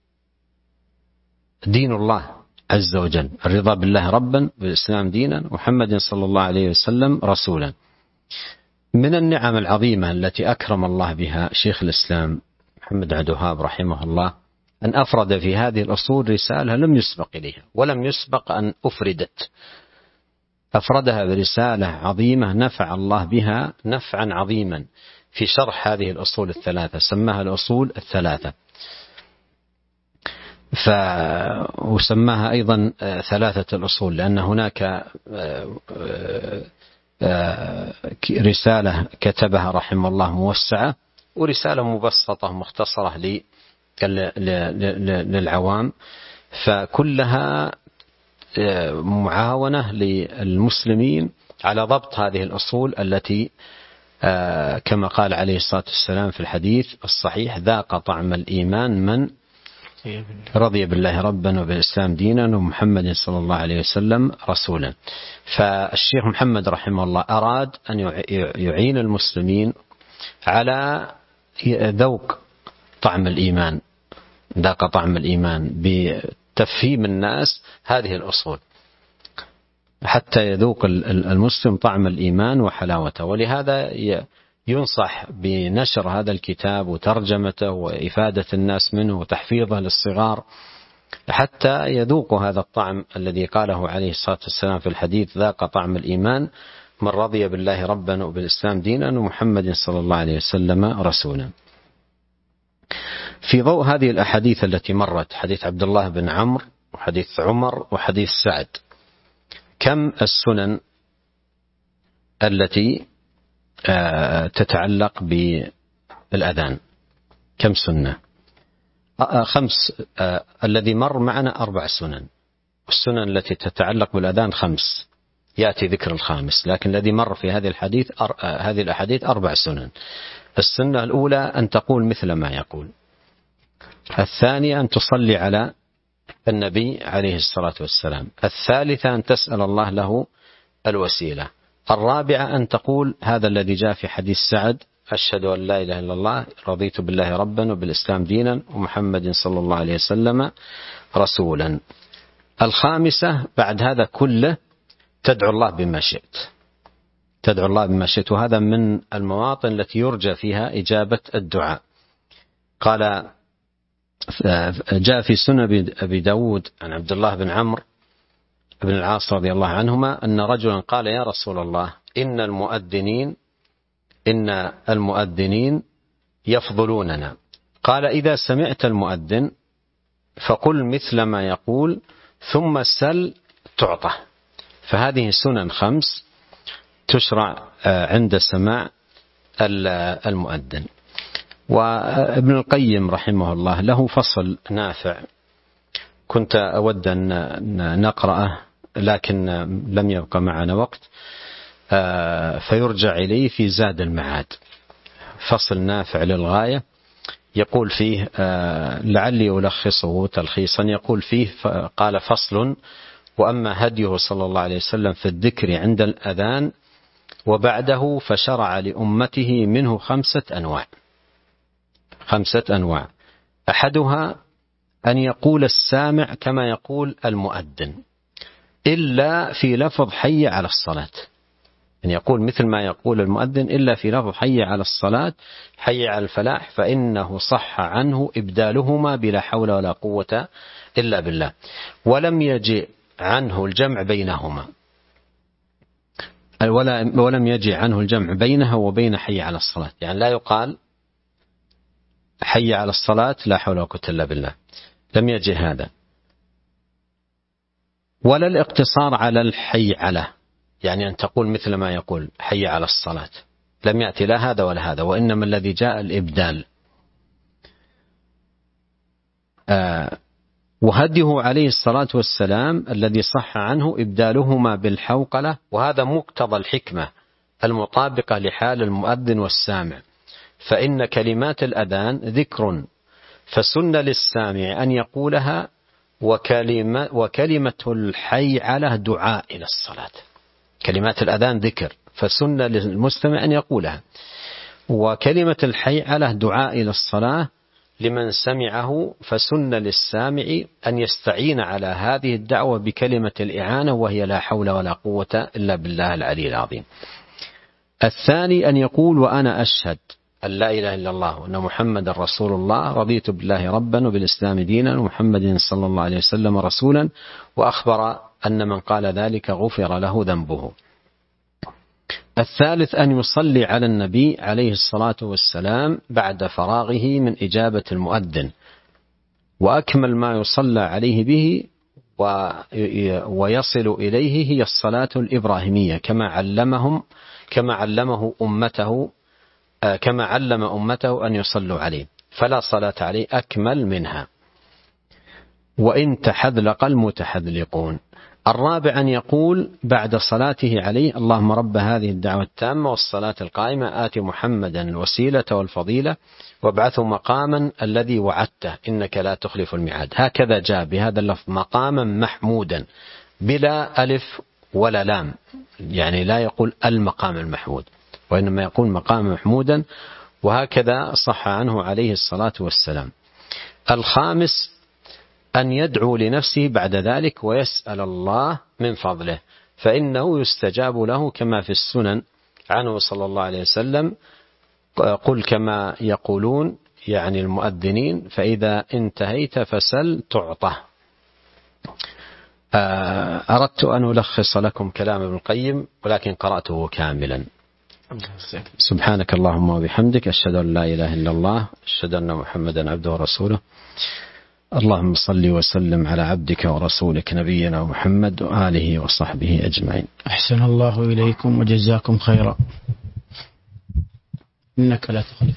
دين الله عز وجل، الرضا بالله ربا بالإسلام دينا محمد صلى الله عليه وسلم رسولا. من النعم العظيمة التي أكرم الله بها شيخ الإسلام محمد عبد الوهاب رحمه الله أن أفرد في هذه الأصول رسالة لم يسبق إليها ولم يسبق أن أفردت، أفردها برسالة عظيمة نفع الله بها نفعا عظيما في شرح هذه الأصول الثلاثة، سماها الأصول الثلاثة، ف... وسماها أيضا ثلاثة الأصول، لأن هناك رسالة كتبها رحمه الله موسعة، ورسالة مبسطة مختصرة للعوام، فكلها معاونة للمسلمين على ضبط هذه الأصول التي كما قال عليه الصلاة والسلام في الحديث الصحيح: ذاق طعم الإيمان من رضي بالله ربا وبالإسلام دينا ومحمد صلى الله عليه وسلم رسولا. فالشيخ محمد رحمه الله أراد أن يعين المسلمين على ذوق طعم الإيمان، ذاق طعم الإيمان بتفهيم الناس هذه الأصول حتى يذوق المسلم طعم الإيمان وحلاوته. ولهذا ينصح بنشر هذا الكتاب وترجمته وإفادة الناس منه وتحفيظه للصغار حتى يذوقوا هذا الطعم الذي قاله عليه الصلاة والسلام في الحديث: ذاق طعم الإيمان من رضي بالله ربا وبالإسلام دينا ومحمد صلى الله عليه وسلم رسولا. في ضوء هذه الأحاديث التي مرت، حديث عبد الله بن عمرو وحديث عمر وحديث سعد، كم السنن التي تتعلق بالأذان؟ كم سنة؟ خمس. الذي مر معنا أربع سنن، والسنن التي تتعلق بالأذان خمس، يأتي ذكر الخامس، لكن الذي مر في هذه الحديث هذه الأحاديث أربع سنن. السنة الأولى أن تقول مثل ما يقول، الثانية أن تصلي على النبي عليه الصلاة والسلام، الثالثة أن تسأل الله له الوسيلة، الرابعة أن تقول هذا الذي جاء في حديث سعد: أشهد أن لا إله إلا الله رضيت بالله ربا وبالإسلام دينا ومحمد صلى الله عليه وسلم رسولا. الخامسة بعد هذا كله تدعو الله بما شئت، تدعو الله بما شئت، وهذا من المواطن التي يرجى فيها إجابة الدعاء. قال جاء في سنن أبي داود عن عبد الله بن عمرو بن العاص رضي الله عنهما أن رجلا قال: يا رسول الله، إن المؤذنين إن المؤذنين يفضلوننا. قال: إذا سمعت المؤذن فقل مثل ما يقول ثم سل تعطى. فهذه سنن خمس تشرع عند سماع المؤذن. وابن القيم رحمه الله له فصل نافع كنت أود أن نقرأه لكن لم يبقى معنا وقت، فيرجع إليه في زاد المعاد. فصل نافع للغاية يقول فيه، لعلي ألخصه تلخيصا، يقول فيه قال: فصل: وأما هديه صلى الله عليه وسلم في الذكر عند الأذان وبعده فشرع لأمته منه خمسة أنواع خمسة أنواع أحدها أن يقول السامع كما يقول المؤذن إلا في لفظ حي على الصلاة، أن يقول مثل ما يقول المؤذن إلا في لفظ حي على الصلاة، حي على الفلاح، فإنه صح عنه إبدالهما بلا حول ولا قوة إلا بالله، ولم يجئ عنه الجمع بينهما، ولم يجئ عنه الجمع بينها وبين حي على الصلاة. يعني لا يقال حي على الصلاة لا حول ولا قوة إلا بالله، لم يجئ هذا. ولا الاقتصار على الحي على، يعني أن تقول مثل ما يقول حي على الصلاة، لم يأتي لا هذا ولا هذا، وإنما الذي جاء الإبدال. آه وهديه عليه الصلاة والسلام الذي صح عنه إبدالهما بالحوقلة، وهذا مقتضى الحكمة المطابقة لحال المؤذن والسامع، فإن كلمات الأذان ذكر، فسن للسامع أن يقولها، وكلمة, وكلمة الحي على دعاء إلى الصلاة. كلمات الأذان ذكر، فسن للمستمع أن يقولها، وكلمة الحي على دعاء إلى الصلاة لمن سمعه، فسن للسامع أن يستعين على هذه الدعوة بكلمة الإعانة، وهي لا حول ولا قوة إلا بالله العلي العظيم. الثاني أن يقول: وأنا أشهد أن لا إله إلا الله وأن محمد رسول الله، رضيت بالله ربا وبالإسلام دينا ومحمد صلى الله عليه وسلم رسولا، وأخبر أن من قال ذلك غفر له ذنبه. الثالث أن يصلي على النبي عليه الصلاة والسلام بعد فراغه من إجابة المؤذن، وأكمل ما يصلى عليه به ويصل إليه هي الصلاة الإبراهيمية، كما علمهم كما علمه أمته كما علم أمته أن يصلوا عليه، فلا صلاة عليه أكمل منها، وإن تحذلق المتحذلقون. الرابع أن يقول بعد صلاته عليه: اللهم رب هذه الدعوة التامة والصلاة القائمة آت محمدا الوسيلة والفضيلة وابعثه مقاما الذي وعدته إنك لا تخلف الميعاد. هكذا جاء بهذا اللفظ: مقاما محمودا، بلا ألف ولا لام، يعني لا يقول المقام المحمود، وإنما يقول مقام محمودا، وهكذا صح عنه عليه الصلاة والسلام. الخامس أن يدعو لنفسه بعد ذلك ويسأل الله من فضله، فإنه يستجاب له كما في السنن عنه صلى الله عليه وسلم: قل كما يقولون، يعني المؤذنين، فإذا انتهيت فسل تعطى. أردت أن ألخص لكم كلام ابن القيم ولكن قرأته كاملا. سبحانك اللهم وبحمدك، أشهد أن لا إله إلا الله، أشهد أن محمدا عبده ورسوله. اللهم صل وسلم على عبدك ورسولك نبينا محمد وآله وصحبه أجمعين. أحسن الله إليكم وجزاكم خيرا. إنك لا تخلف.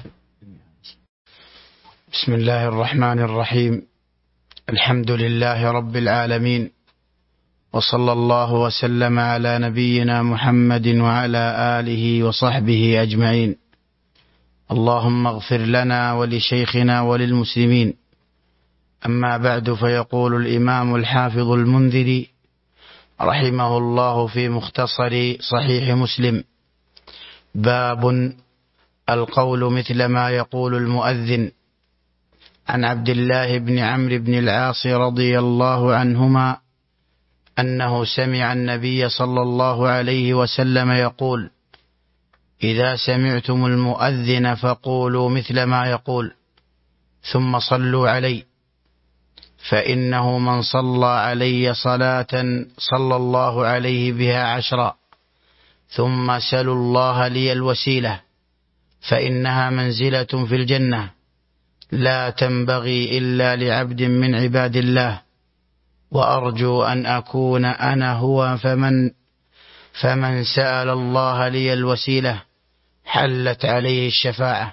بسم الله الرحمن الرحيم. الحمد لله رب العالمين، وصلى الله وسلم على نبينا محمد وعلى آله وصحبه أجمعين. اللهم اغفر لنا ولشيخنا وللمسلمين. أما بعد، فيقول الإمام الحافظ المنذري رحمه الله في مختصر صحيح مسلم: باب القول مثل ما يقول المؤذن. عن عبد الله بن عمرو بن العاص رضي الله عنهما أنه سمع النبي صلى الله عليه وسلم يقول: إذا سمعتم المؤذن فقولوا مثل ما يقول ثم صلوا علي، فإنه من صلى علي صلاة صلى الله عليه بها عشرا، ثم سلوا الله لي الوسيلة فإنها منزلة في الجنة لا تنبغي إلا لعبد من عباد الله، وأرجو أن أكون أنا هو، فمن فمن سأل الله لي الوسيلة حلت عليه الشفاعة.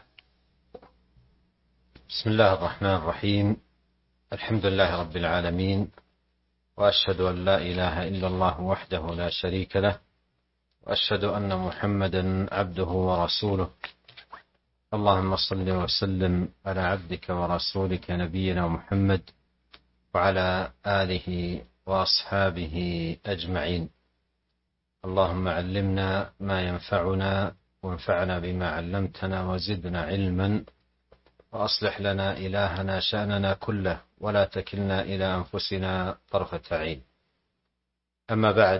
بسم الله الرحمن الرحيم. الحمد لله رب العالمين، وأشهد أن لا إله إلا الله وحده لا شريك له، وأشهد أن محمدا عبده ورسوله. اللهم صل وسلم على عبدك ورسولك نبينا محمد وعلى آله وأصحابه أجمعين. اللهم علمنا ما ينفعنا وانفعنا بما علمتنا وزدنا علما، وأصلح لنا إلهنا شأننا كله ولا تكلنا إلى أنفسنا طرفة عين. أما بعد،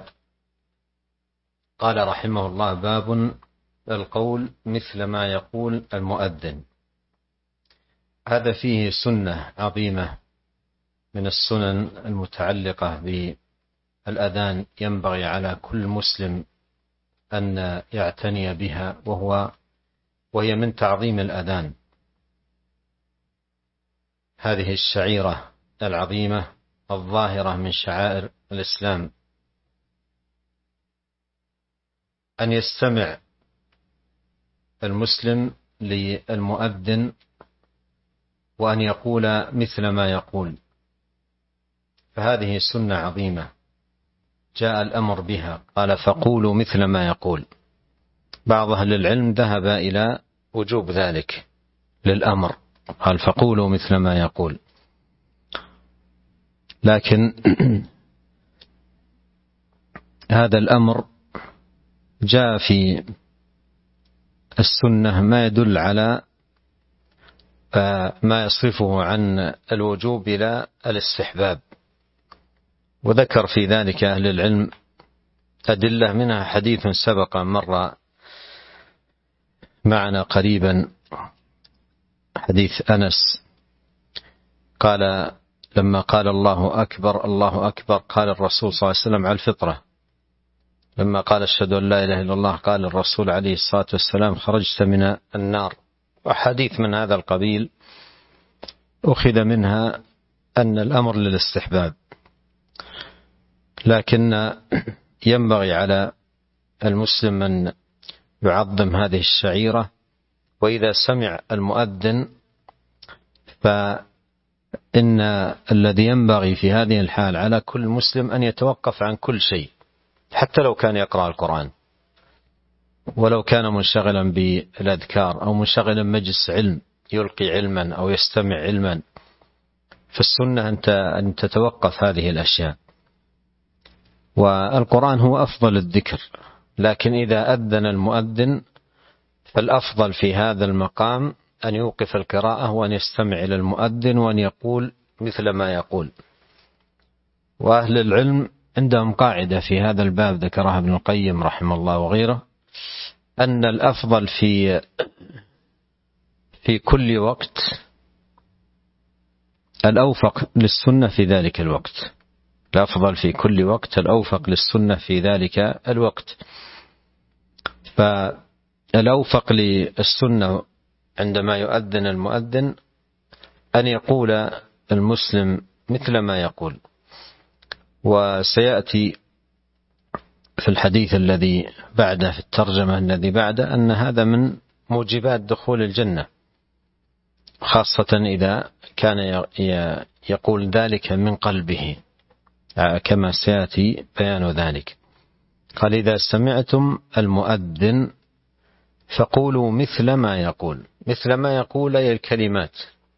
قال رحمه الله: باب القول مثل ما يقول المؤذن. هذا فيه سنة عظيمة من السنن المتعلقة بالأذان ينبغي على كل مسلم أن يعتني بها، وهو وهي من تعظيم الأذان، هذه الشعيرة العظيمة الظاهرة من شعائر الإسلام، أن يستمع المسلم للمؤذن وأن يقول مثل ما يقول، فهذه سنة عظيمة جاء الأمر بها. قال: فقولوا مثل ما يقول. بعض أهل العلم ذهب إلى وجوب ذلك للأمر، قال: فقولوا مثل ما يقول. لكن هذا الأمر جاء في السنة ما يدل على ما يصرفه عن الوجوب إلى الاستحباب، وذكر في ذلك أهل العلم أدلة، منها حديث سبق مر معنا قريبا، حديث أنس قال: لما قال الله أكبر الله أكبر قال الرسول صلى الله عليه وسلم: على الفطرة. لما قال: أشهد أن لا إله إلا الله قال الرسول عليه الصلاة والسلام: خرجت من النار. وحديث من هذا القبيل أخذ منها أن الأمر للاستحباب، لكن ينبغي على المسلم أن يعظم هذه الشعيرة، وإذا سمع المؤذن فإن الذي ينبغي في هذه الحال على كل مسلم أن يتوقف عن كل شيء، حتى لو كان يقرأ القرآن، ولو كان منشغلا بالأذكار أو منشغلا مجلس علم يلقي علما أو يستمع علما، فالسنة أن تتوقف هذه الأشياء. والقرآن هو أفضل الذكر، لكن إذا أذن المؤذن فالأفضل في هذا المقام أن يوقف القراءة وأن يستمع إلى المؤذن وأن يقول مثل ما يقول. وأهل العلم عندهم قاعدة في هذا الباب ذكرها ابن القيم رحمه الله وغيره، أن الأفضل في في كل وقت الأوفق للسنة في ذلك الوقت. الأفضل في كل وقت الأوفق للسنة في ذلك الوقت. فالأوفق للسنة عندما يؤذن المؤذن أن يقول المسلم مثل ما يقول. وسيأتي في الحديث الذي بعده، في الترجمة الذي بعده، أن هذا من موجبات دخول الجنة، خاصة إذا كان يقول ذلك من قلبه، كما سيأتي بيان ذلك. قال: إذا سمعتم المؤذن فقولوا مثل ما يقول. مثل ما يقول أي الكلمات،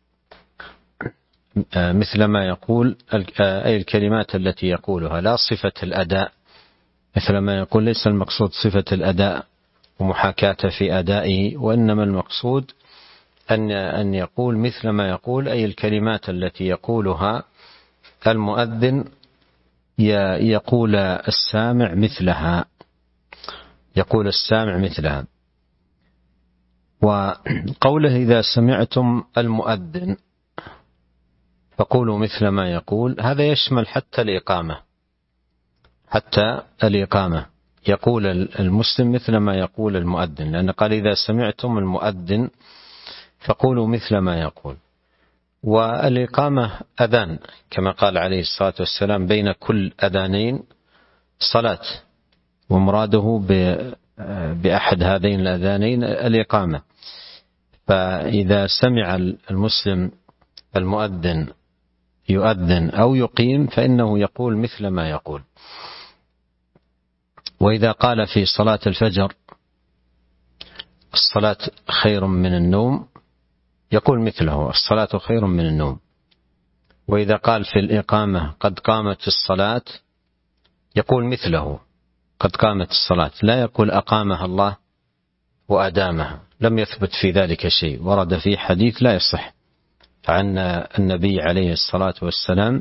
مثل ما يقول أي الكلمات التي يقولها، لا صفة الأداء. مثل ما يقول ليس المقصود صفة الأداء ومحاكاة في أدائه، وإنما المقصود أن أن يقول مثل ما يقول، أي الكلمات التي يقولها المؤذن يقول السامع مثلها، يقول السامع مثلها. وقوله إذا سمعتم المؤذن فقولوا مثل ما يقول، هذا يشمل حتى الإقامة، حتى الإقامة يقول المسلم مثل ما يقول المؤذن، لأن قال إذا سمعتم المؤذن فقولوا مثل ما يقول. والإقامة أذان كما قال عليه الصلاة والسلام بين كل أذانين صلاة، ومراده بأحد هذين الأذانين الإقامة. فإذا سمع المسلم المؤذن يؤذن أو يقيم فإنه يقول مثل ما يقول. وإذا قال في صلاة الفجر الصلاة خير من النوم يقول مثله الصلاة خير من النوم. وإذا قال في الإقامة قد قامت الصلاة يقول مثله قد قامت الصلاة، لا يقول أقامها الله وأدامها، لم يثبت في ذلك شيء، ورد في حديث لا يصح عن النبي عليه الصلاة والسلام،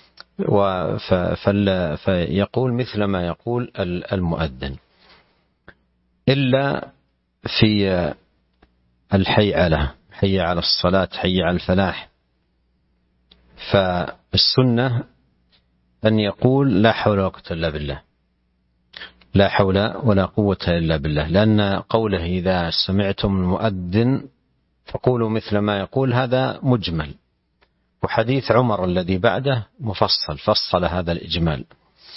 فيقول مثل ما يقول المؤذن، إلا في الحيعلة، حي على الصلاة، حي على الفلاح، فالسنة أن يقول لا حول ولا قوة إلا بالله، لا حول ولا قوة إلا بالله، لأن قوله إذا سمعتم المؤذن فقولوا مثل ما يقول هذا مجمل، وحديث عمر الذي بعده مفصل فصل هذا الإجمال.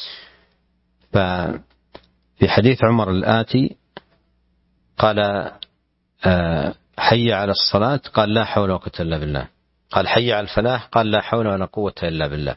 ففي حديث عمر الآتي قال حي على الصلاة قال لا حول ولا قوة إلا بالله، قال حي على الفلاح قال لا حول ولا قوة إلا بالله.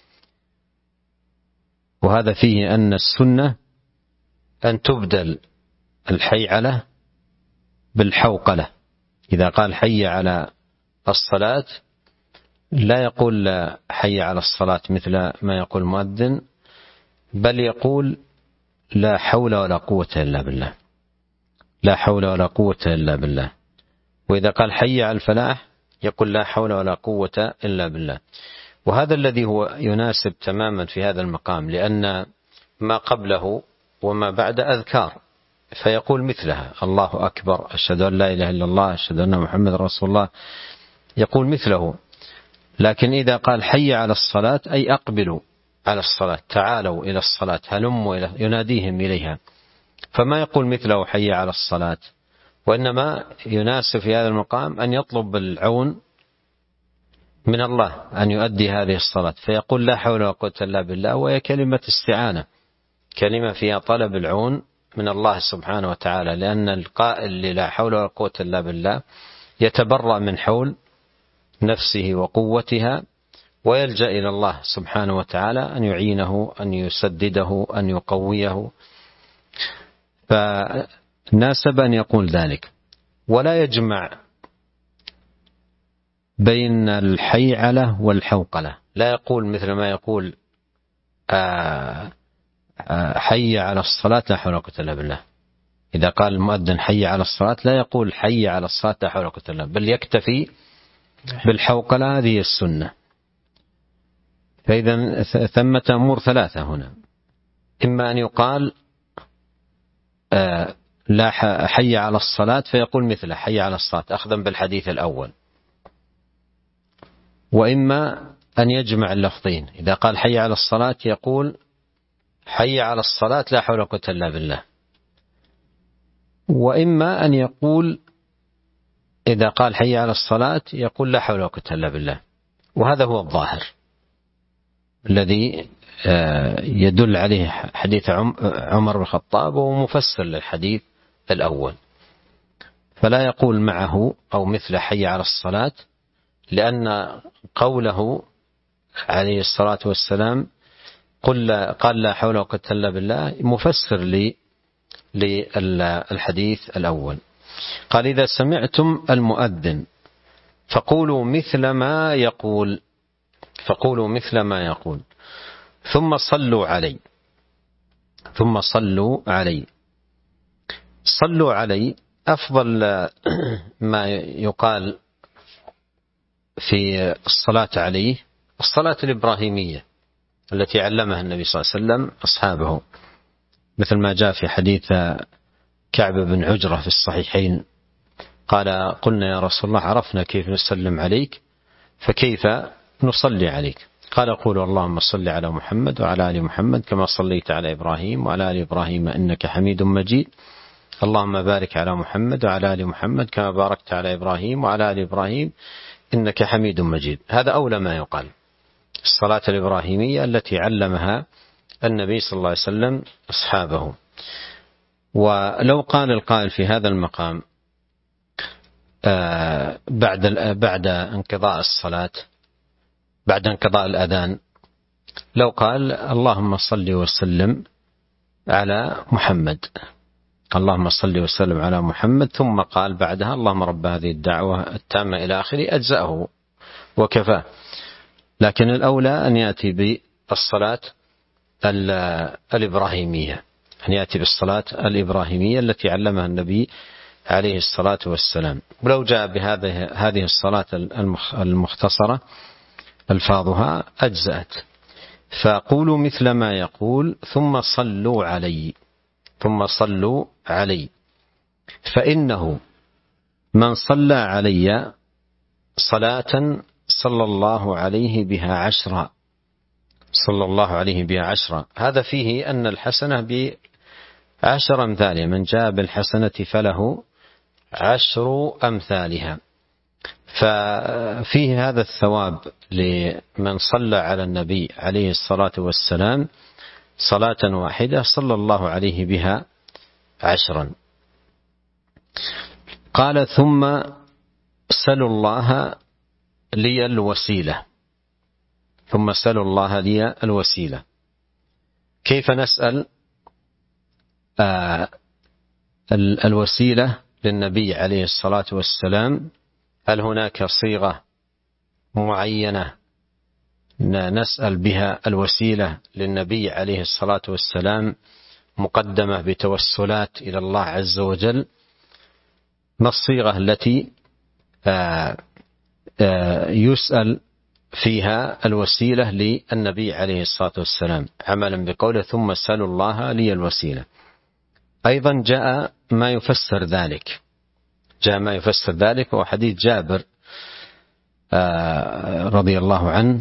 وهذا فيه أن السنة أن تبدل الحيعلة بالحوقلة. إذا قال حي على الصلاة لا يقول حي على الصلاة مثل ما يقول المؤذن، بل يقول لا حول ولا قوة إلا بالله، لا حول ولا قوة إلا بالله. وإذا قال حي على الفلاح يقول لا حول ولا قوة إلا بالله. وهذا الذي هو يناسب تماما في هذا المقام، لأن ما قبله وما بعد أذكار، فيقول مثلها الله أكبر، أشهد أن لا إله إلا الله، أشهد أن محمد رسول الله، يقول مثله. لكن إذا قال حي على الصلاة أي أقبلوا على الصلاة، تعالوا إلى الصلاة، هلموا إلى، يناديهم إليها، فما يقول مثله حي على الصلاة، وإنما يناسب في هذا المقام أن يطلب العون من الله أن يؤدي هذه الصلاة، فيقول لا حول ولا قوة إلا بالله، وهي كلمة استعانة، كلمة فيها طلب العون من الله سبحانه وتعالى، لأن القائل لا حول ولا قوة إلا بالله يتبرأ من حول نفسه وقوتها، ويلجأ إلى الله سبحانه وتعالى أن يعينه، أن يسدده، أن يقويه، فناسب أن يقول ذلك. ولا يجمع بين الحيعلة والحوقلة، لا يقول مثل ما يقول آه حي على الصلاة لا حول ولا قوة إلا بالله. إذا قال المؤذن حي على الصلاة لا يقول حي على الصلاة لا حول ولا قوة إلا بالله، بل يكتفي بالحوقلة، هذه السنة. فإذا ثمة أمور ثلاثة هنا، إما أن يقال آه لا حي على الصلاة فيقول مثل حي على الصلاة أخذا بالحديث الأول، وإما أن يجمع اللفظين، إذا قال حي على الصلاة يقول حي على الصلاة لا حول ولا قوة إلا بالله، وإما أن يقول إذا قال حي على الصلاة يقول لا حول ولا قوة إلا بالله. وهذا هو الظاهر الذي يدل عليه حديث عمر بن الخطاب، وهو مفسر للحديث الأول. فلا يقول معه أو مثل حي على الصلاة، لأن قوله عليه الصلاة والسلام قل قال لا حول ولا قوة إلا بالله مفسر لي للحديث الأول. قال إذا سمعتم المؤذن فقولوا مثل ما يقول، فقولوا مثل ما يقول ثم صلوا علي، ثم صلوا علي. صلوا علي أفضل ما يقال في الصلاة عليه الصلاة الإبراهيمية التي علمها النبي صلى الله عليه وسلم أصحابه، مثل ما جاء في حديث كعب بن عجرة في الصحيحين قال قلنا يا رسول الله عرفنا كيف نسلم عليك فكيف نصلي عليك؟ قال قولوا اللهم صل على محمد وعلى آل محمد كما صليت على إبراهيم وعلى آل إبراهيم إنك حميد مجيد. اللهم بارك على محمد وعلى آل محمد كما باركت على إبراهيم وعلى آل إبراهيم إنك حميد مجيد. هذا أولى ما يقال، الصلاة الإبراهيمية التي علمها النبي صلى الله عليه وسلم أصحابه. ولو قال القائل في هذا المقام بعد بعد انقضاء الصلاة، بعد انقضاء الأذان، لو قال اللهم صل وسلم على محمد، اللهم صل وسلم على محمد، ثم قال بعدها اللهم رب هذه الدعوة التامة إلى آخره، أجزأه وكفاه. لكن الأولى أن يأتي بالصلاة الإبراهيمية، أن يأتي بالصلاة الإبراهيمية التي علمها النبي عليه الصلاة والسلام. ولو جاء بهذه هذه الصلاة المختصرة ألفاظها أجزأت. فقولوا مثل ما يقول ثم صلوا علي، ثم صلوا علي، فإنه من صلى علي صلاة صلى الله عليه بها عشرا، صلى الله عليه بها عشرا. هذا فيه أن الحسنة بعشر أمثالها، من جاء بالحسنة فله عشر أمثالها. ففيه هذا الثواب لمن صلى على النبي عليه الصلاة والسلام صلاة واحدة صلى الله عليه بها عشرا. قال ثم سلوا الله لي الوسيلة، ثم سلوا الله لي الوسيلة. كيف نسأل آه الوسيلة للنبي عليه الصلاة والسلام؟ هل هناك صيغة معينة نسأل بها الوسيلة للنبي عليه الصلاة والسلام مقدمة بتوسلات إلى الله عز وجل؟ ما الصيغة التي آآ آآ يسأل فيها الوسيلة للنبي عليه الصلاة والسلام عملا بقوله ثم سألوا الله لي الوسيلة؟ أيضا جاء ما يفسر ذلك، جاء ما يفسر ذلك، وحديث جابر رضي الله عنه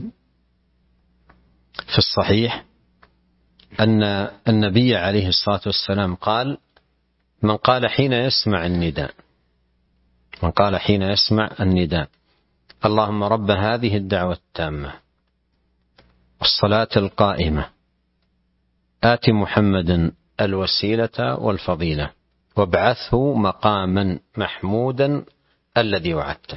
في الصحيح أن النبي عليه الصلاة والسلام قال من قال حين يسمع النداء، من قال حين يسمع النداء اللهم رب هذه الدعوة التامة والصلاة القائمة آت محمدا الوسيلة والفضيلة وابعثه مقاما محمودا الذي وعدته.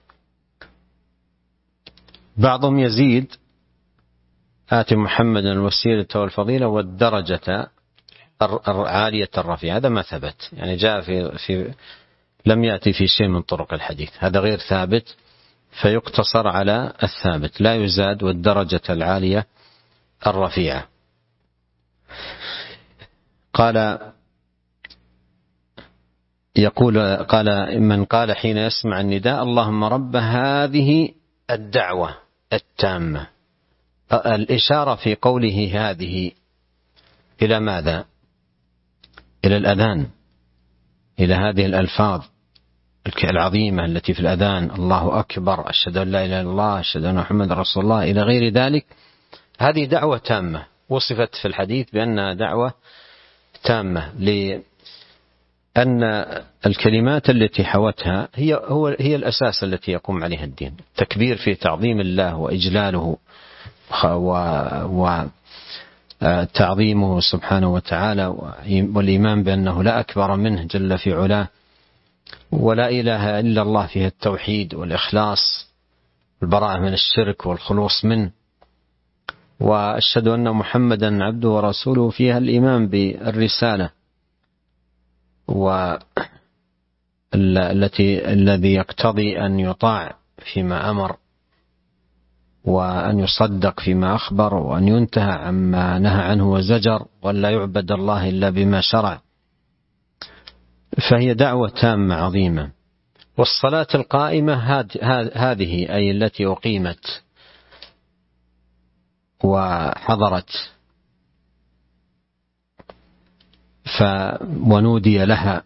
بعضهم يزيد آت محمدا الوسيلة والفضيلة والدرجة العالية الرفيعة، هذا ما ثبت، يعني جاء في, في لم يأتي في شيء من طرق الحديث، هذا غير ثابت، فيقتصر على الثابت لا يزاد والدرجة العالية الرفيعة. قال يقول قال من قال حين يسمع النداء اللهم رب هذه الدعوة التامة، الإشارة في قوله هذه إلى ماذا؟ إلى الأذان، إلى هذه الألفاظ العظيمة التي في الأذان، الله أكبر، أشهد أن لا إله إلا الله، أشهد أن محمد رسول الله، إلى غير ذلك. هذه دعوة تامة وصفت في الحديث بأنها دعوة تامة، لأن الكلمات التي حوتها هي هو هي الأساس التي يقوم عليها الدين، تكبير في تعظيم الله وإجلاله وتعظيمه سبحانه وتعالى، والإيمان بأنه لا أكبر منه جل في علاه، ولا إله إلا الله فيها التوحيد والإخلاص والبراءة من الشرك والخلوص منه، وأشهد أن محمدا عبده ورسوله فيها الإيمان بالرسالة والتي الذي يقتضي أن يطاع فيما أمر وأن يصدق فيما أخبر وأن ينتهى عما نهى عنه وزجر، وأن لا يعبد الله إلا بما شرع. فهي دعوة تامة عظيمة. والصلاة القائمة هذه أي التي أقيمت وحضرت ونودي لها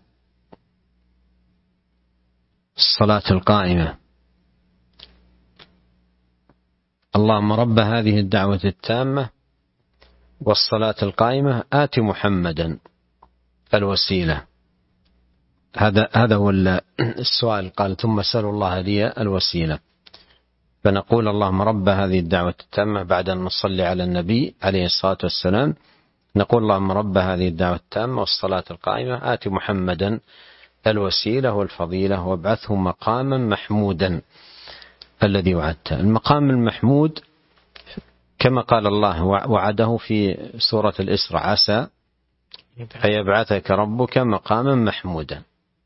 الصلاة القائمة اللهم رب هذه الدعوة التامة والصلاة القائمة آت محمدا الوسيلة. هذا هذا هو السؤال. قال ثم سألوا الله لي الوسيلة، فنقول اللهم رب هذه الدعوة التامة بعد أن نصلي على النبي عليه الصلاة والسلام، نقول اللهم رب هذه الدعوة التامة والصلاة القائمة آت محمدا الوسيلة والفضيلة وابعثه مقاما محمودا الذي وعدته. المقام المحمود كما قال الله وعده في سورة الإسراء عسى أن يبعثك ربك مقاما محمودا،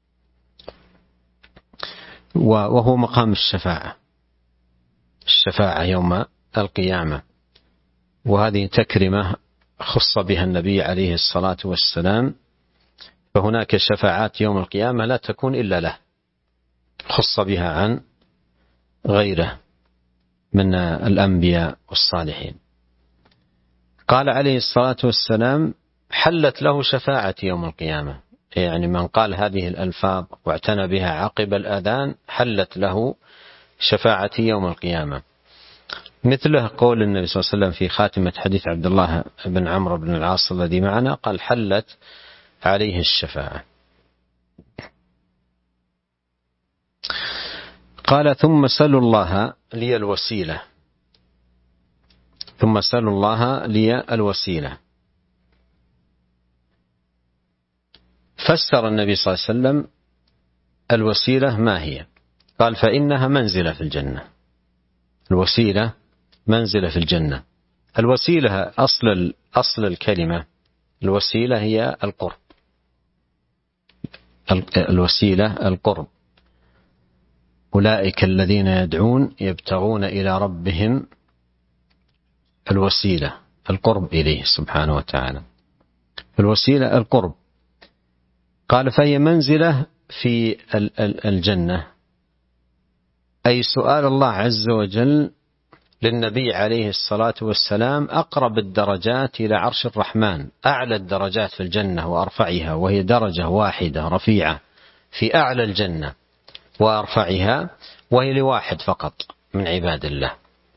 وهو مقام الشفاعة، الشفاعة يوم القيامة. وهذه تكرمة خص بها النبي عليه الصلاة والسلام، فهناك شفاعات يوم القيامة لا تكون إلا له، خص بها عن غيره من الأنبياء والصالحين. قال عليه الصلاة والسلام حلت له شفاعة يوم القيامة، يعني من قال هذه الألفاظ واعتنى بها عقب الأذان حلت له شفاعة يوم القيامة. مثله قول النبي صلى الله عليه وسلم في خاتمة حديث عبد الله بن عمرو بن العاص الذي معنا، قال حلت عليه الشفاعة. قال ثم سلوا الله لي الوسيلة، ثم سلوا الله لي الوسيلة. فسر النبي صلى الله عليه وسلم الوسيلة ما هي؟ قال فإنها منزلة في الجنة. الوسيلة منزلة في الجنة. الوسيلة أصل أصل الكلمة، الوسيلة هي القرب، الوسيلة القرب. أولئك الذين يدعون يبتغون إلى ربهم الوسيلة، القرب إليه سبحانه وتعالى. الوسيلة القرب. قال فهي منزلة في الجنة، أي سؤال الله عز وجل للنبي عليه الصلاة والسلام أقرب الدرجات إلى عرش الرحمن، أعلى الدرجات في الجنة وأرفعها، وهي درجة واحدة رفيعة في أعلى الجنة وأرفعها، وهي لواحد فقط من عباد الله،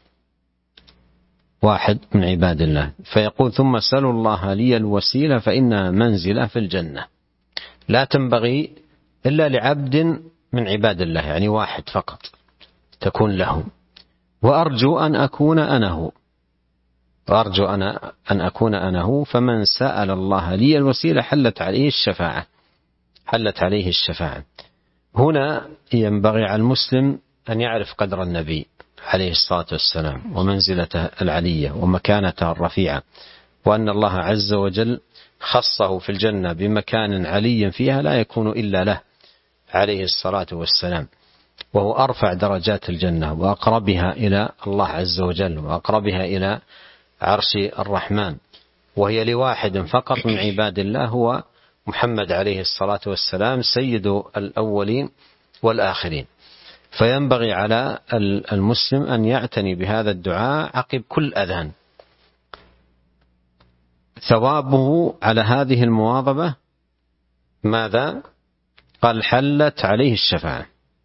واحد من عباد الله. فيقول ثم سلوا الله لي الوسيلة فإنها منزلة في الجنة لا تنبغي إلا لعبد من عباد الله، يعني واحد فقط تكون له. وأرجو أن أكون أنا هو، وأرجو أنا أن أكون أنا هو. فمن سأل الله لي الوسيلة حلت عليه الشفاعة، حلت عليه الشفاعة. هنا ينبغي على المسلم أن يعرف قدر النبي عليه الصلاة والسلام ومنزلته العلية ومكانته الرفيعة، وأن الله عز وجل خصه في الجنة بمكان علي فيها لا يكون إلا له عليه الصلاة والسلام، وهو أرفع درجات الجنة وأقربها إلى الله عز وجل وأقربها إلى عرش الرحمن، وهي لواحد فقط من عباد الله هو محمد عليه الصلاة والسلام سيد الأولين والآخرين. فينبغي على المسلم أن يعتني بهذا الدعاء عقب كل أذان. ثوابه على هذه المواظبة ماذا؟ قال حلت عليه الشفاعة،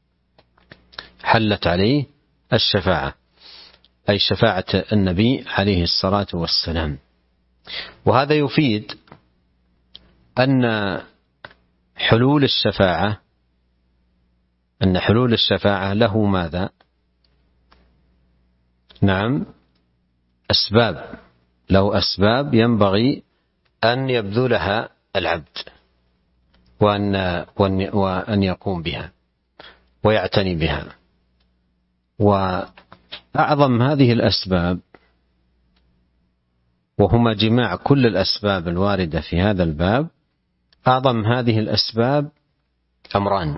حلت عليه الشفاعة، أي شفاعة النبي عليه الصلاة والسلام. وهذا يفيد أن حلول الشفاعة أن حلول الشفاعة له ماذا؟ نعم أسباب، له أسباب ينبغي أن يبذلها العبد وأن, وأن يقوم بها ويعتني بها. وأعظم هذه الأسباب، وهما جماع كل الأسباب الواردة في هذا الباب، أعظم هذه الأسباب أمران.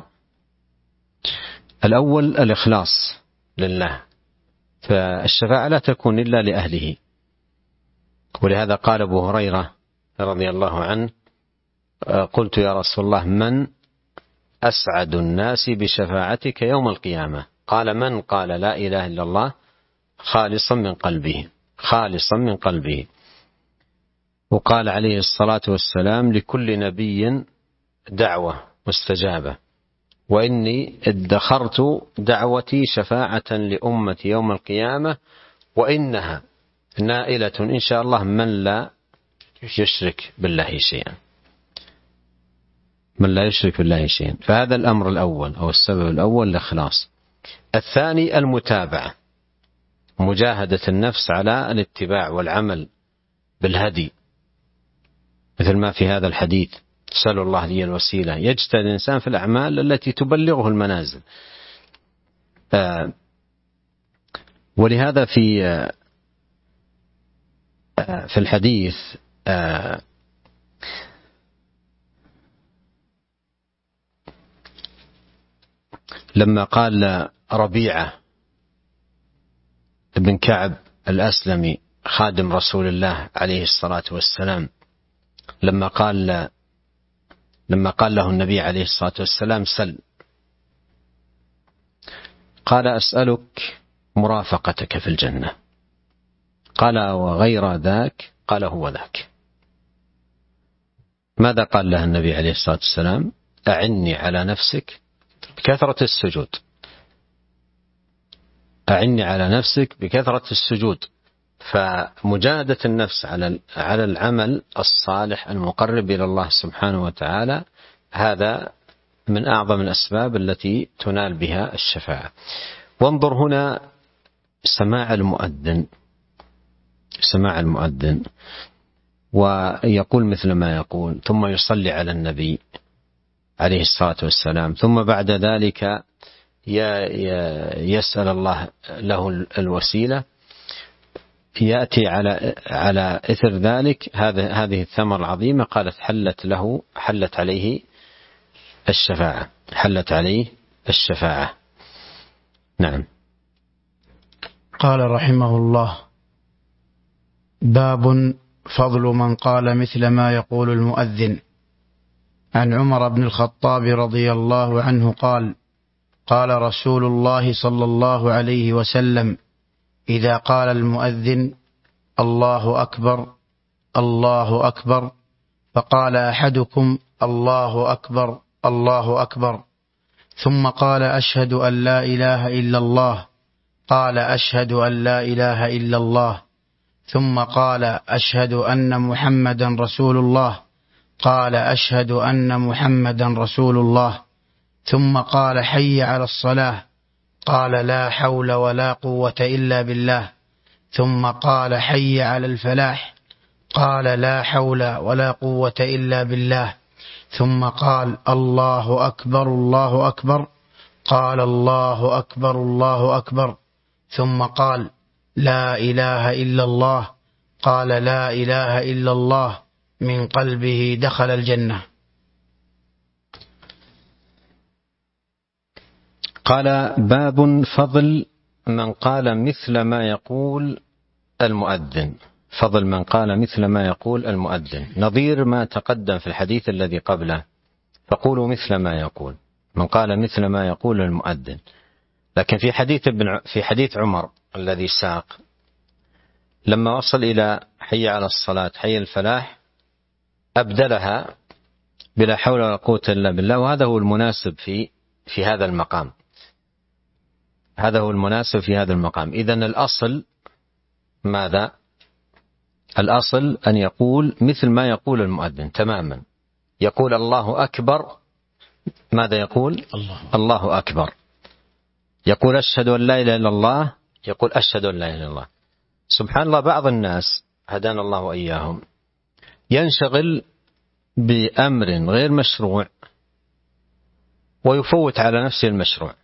الأول الإخلاص لله، فالشفاعة لا تكون إلا لأهله. ولهذا قال أبو هريرة رضي الله عنه قلت يا رسول الله من أسعد الناس بشفاعتك يوم القيامة؟ قال من قال لا إله إلا الله خالصا من قلبه، خالصا من قلبه. وقال عليه الصلاة والسلام لكل نبي دعوة مستجابة، وإني ادخرت دعوتي شفاعة لأمتي يوم القيامة وإنها نائلة إن شاء الله من لا يشرك بالله شيئا، من لا يشرك بالله شيئا. فهذا الأمر الأول أو السبب الأول الإخلاص. الثاني المتابعة، مجاهدة النفس على الاتباع والعمل بالهدي، مثل ما في هذا الحديث: سألوا الله لي الوسيلة. يجتهد الإنسان في الأعمال التي تبلغه المنازل. آه ولهذا في آه في الحديث آه لما قال ربيعة بن كعب الأسلمي خادم رسول الله عليه الصلاة والسلام، لما قال لما قال له النبي عليه الصلاة والسلام: سل. قال: أسألك مرافقتك في الجنة. قال: وغير ذاك؟ قال: هو ذاك. ماذا قال له النبي عليه الصلاة والسلام؟ أعني على نفسك بكثرة السجود، أعني على نفسك بكثرة السجود. فمجاهدة النفس على على العمل الصالح المقرب إلى الله سبحانه وتعالى، هذا من أعظم الأسباب التي تنال بها الشفاعة. وانظر هنا سماع المؤذن، سماع المؤذن ويقول مثل ما يقول، ثم يصلي على النبي عليه الصلاة والسلام، ثم بعد ذلك يسأل الله له الوسيلة، يأتي على على إثر ذلك هذا هذه الثمرة العظيمة. قالت: حلت له حلت عليه الشفاعة، حلت عليه الشفاعة. نعم. قال رحمه الله: باب فضل من قال مثل ما يقول المؤذن. عن عمر بن الخطاب رضي الله عنه قال: قال رسول الله صلى الله عليه وسلم: إذا قال المؤذن الله أكبر الله أكبر، فقال أحدكم الله أكبر الله أكبر، ثم قال أشهد أن لا إله إلا الله، قال أشهد أن لا إله إلا الله، ثم قال أشهد أن محمدا رسول الله، قال أشهد أن محمدا رسول الله، ثم قال حي على الصلاة، قال لا حول ولا قوة إلا بالله، ثم قال حي على الفلاح، قال لا حول ولا قوة إلا بالله، ثم قال الله أكبر الله أكبر، قال الله أكبر الله أكبر، ثم قال لا إله إلا الله، قال لا إله إلا الله، من قلبه دخل الجنة. قال: باب فضل من قال مثل ما يقول المؤذن. فضل من قال مثل ما يقول المؤذن، نظير ما تقدم في الحديث الذي قبله: فقولوا مثل ما يقول، من قال مثل ما يقول المؤذن. لكن في حديث ابن في حديث عمر الذي ساق، لما وصل إلى حي على الصلاة حي الفلاح، أبدلها بلا حول ولا قوة إلا بالله، وهذا هو المناسب في في هذا المقام. هذا هو المناسب في هذا المقام. إذن الأصل ماذا؟ الأصل أن يقول مثل ما يقول المؤذن تماما. يقول الله أكبر، ماذا يقول؟ الله, الله أكبر. يقول أشهد أن لا إله إلا الله، يقول أشهد أن لا إله إلا الله. سبحان الله، بعض الناس هدانا الله وإياهم ينشغل بأمر غير مشروع ويفوت على نفسه المشروع.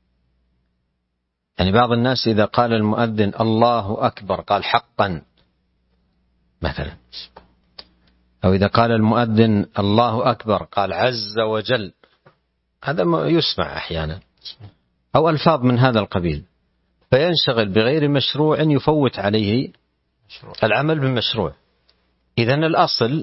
يعني بعض الناس إذا قال المؤذن الله أكبر قال حقا مثلا، أو إذا قال المؤذن الله أكبر قال عز وجل، هذا ما يسمع أحيانا، أو ألفاظ من هذا القبيل، فينشغل بغير مشروع يفوت عليه العمل بالمشروع. إذن الأصل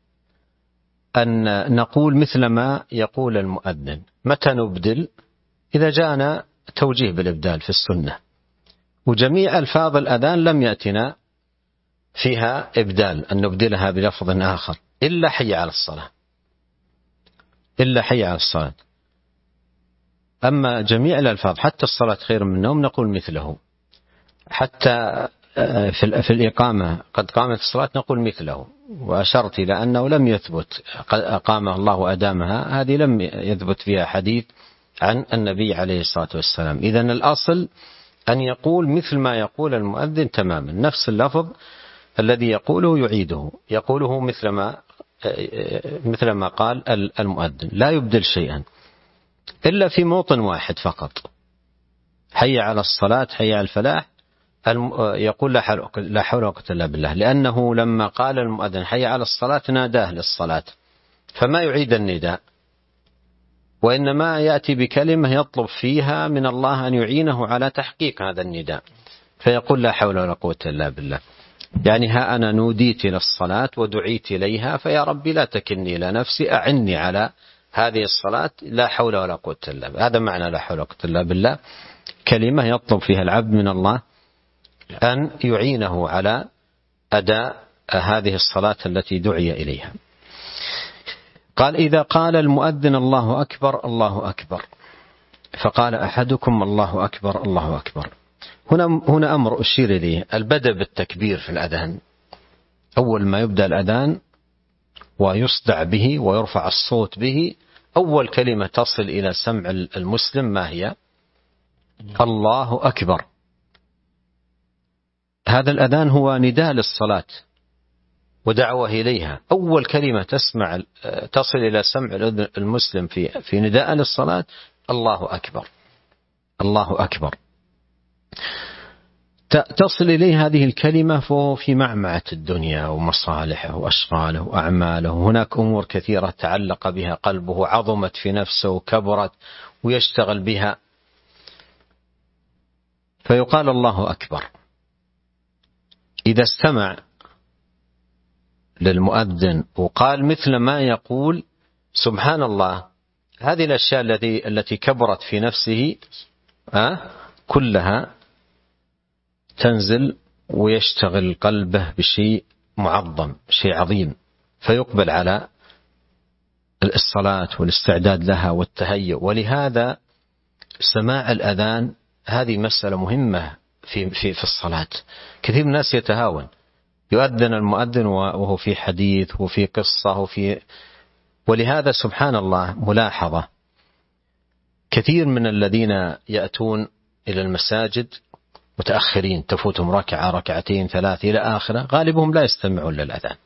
أن نقول مثل ما يقول المؤذن. متى نبدل؟ إذا جاءنا توجيه بالإبدال في السنة، وجميع ألفاظ الأذان لم يأتنا فيها إبدال أن نبدلها بلفظ آخر، إلا حي على الصلاة، إلا حي على الصلاة. أما جميع الألفاظ حتى الصلاة خير من النوم نقول مثله. حتى في الإقامة قد قامت الصلاة نقول مثله، وأشرت إلى أنه لم يثبت قد أقامها الله وأدامها، هذه لم يثبت فيها حديث عن النبي عليه الصلاة والسلام. إذن الأصل أن يقول مثل ما يقول المؤذن تماما، نفس اللفظ الذي يقوله يعيده، يقوله مثل ما مثل ما قال المؤذن، لا يبدل شيئا إلا في موطن واحد فقط، حي على الصلاة حي على الفلاح، يقول لا حول ولا قوة إلا بالله، لأنه لما قال المؤذن حي على الصلاة ناداه للصلاة، فما يعيد النداء، وإنما يأتي بكلمة يطلب فيها من الله أن يعينه على تحقيق هذا النداء، فيقول لا حول ولا قوة إلا بالله، يعني ها أنا نوديت إلى الصلاة ودعيت إليها، فيا ربي لا تكلني إلى نفسي، أعني على هذه الصلاة، لا حول ولا قوة إلا بالله. هذا معنى لا حول ولا قوة إلا بالله، كلمة يطلب فيها العبد من الله أن يعينه على أداء هذه الصلاة التي دعي إليها. قال إذا قال المؤذن الله أكبر الله أكبر، فقال أحدكم الله أكبر الله أكبر، هنا هنا أمر أشير إليه، البدء بالتكبير في الأذان، أول ما يبدأ الأذان ويصدع به ويرفع الصوت به، أول كلمة تصل إلى سمع المسلم ما هي؟ الله أكبر. هذا الأذان هو نداء للصلاة ودعوة إليها، أول كلمة تسمع تصل إلى سمع المسلم في في نداء للصلاة الله أكبر الله أكبر، تصل إليه هذه الكلمة فهو في معمعة الدنيا ومصالحه وأشغاله وأعماله، هناك أمور كثيرة تعلق بها قلبه، عظمت في نفسه وكبرت ويشتغل بها، فيقال الله أكبر. إذا استمع للمؤذن وقال مثل ما يقول سبحان الله، هذه الأشياء التي التي كبرت في نفسه أه كلها تنزل ويشتغل قلبه بشيء معظم، شيء عظيم، فيقبل على الصلاة والاستعداد لها والتهيؤ. ولهذا سماع الأذان هذه مسألة مهمة في في في الصلاة. كثير من الناس يتهاون، يؤذن المؤذن وهو في حديث وفي قصة وفي، ولهذا سبحان الله ملاحظة، كثير من الذين يأتون إلى المساجد متأخرين، تفوتهم ركعة ركعتين ثلاث إلى آخره، غالبهم لا يستمعون للأذان،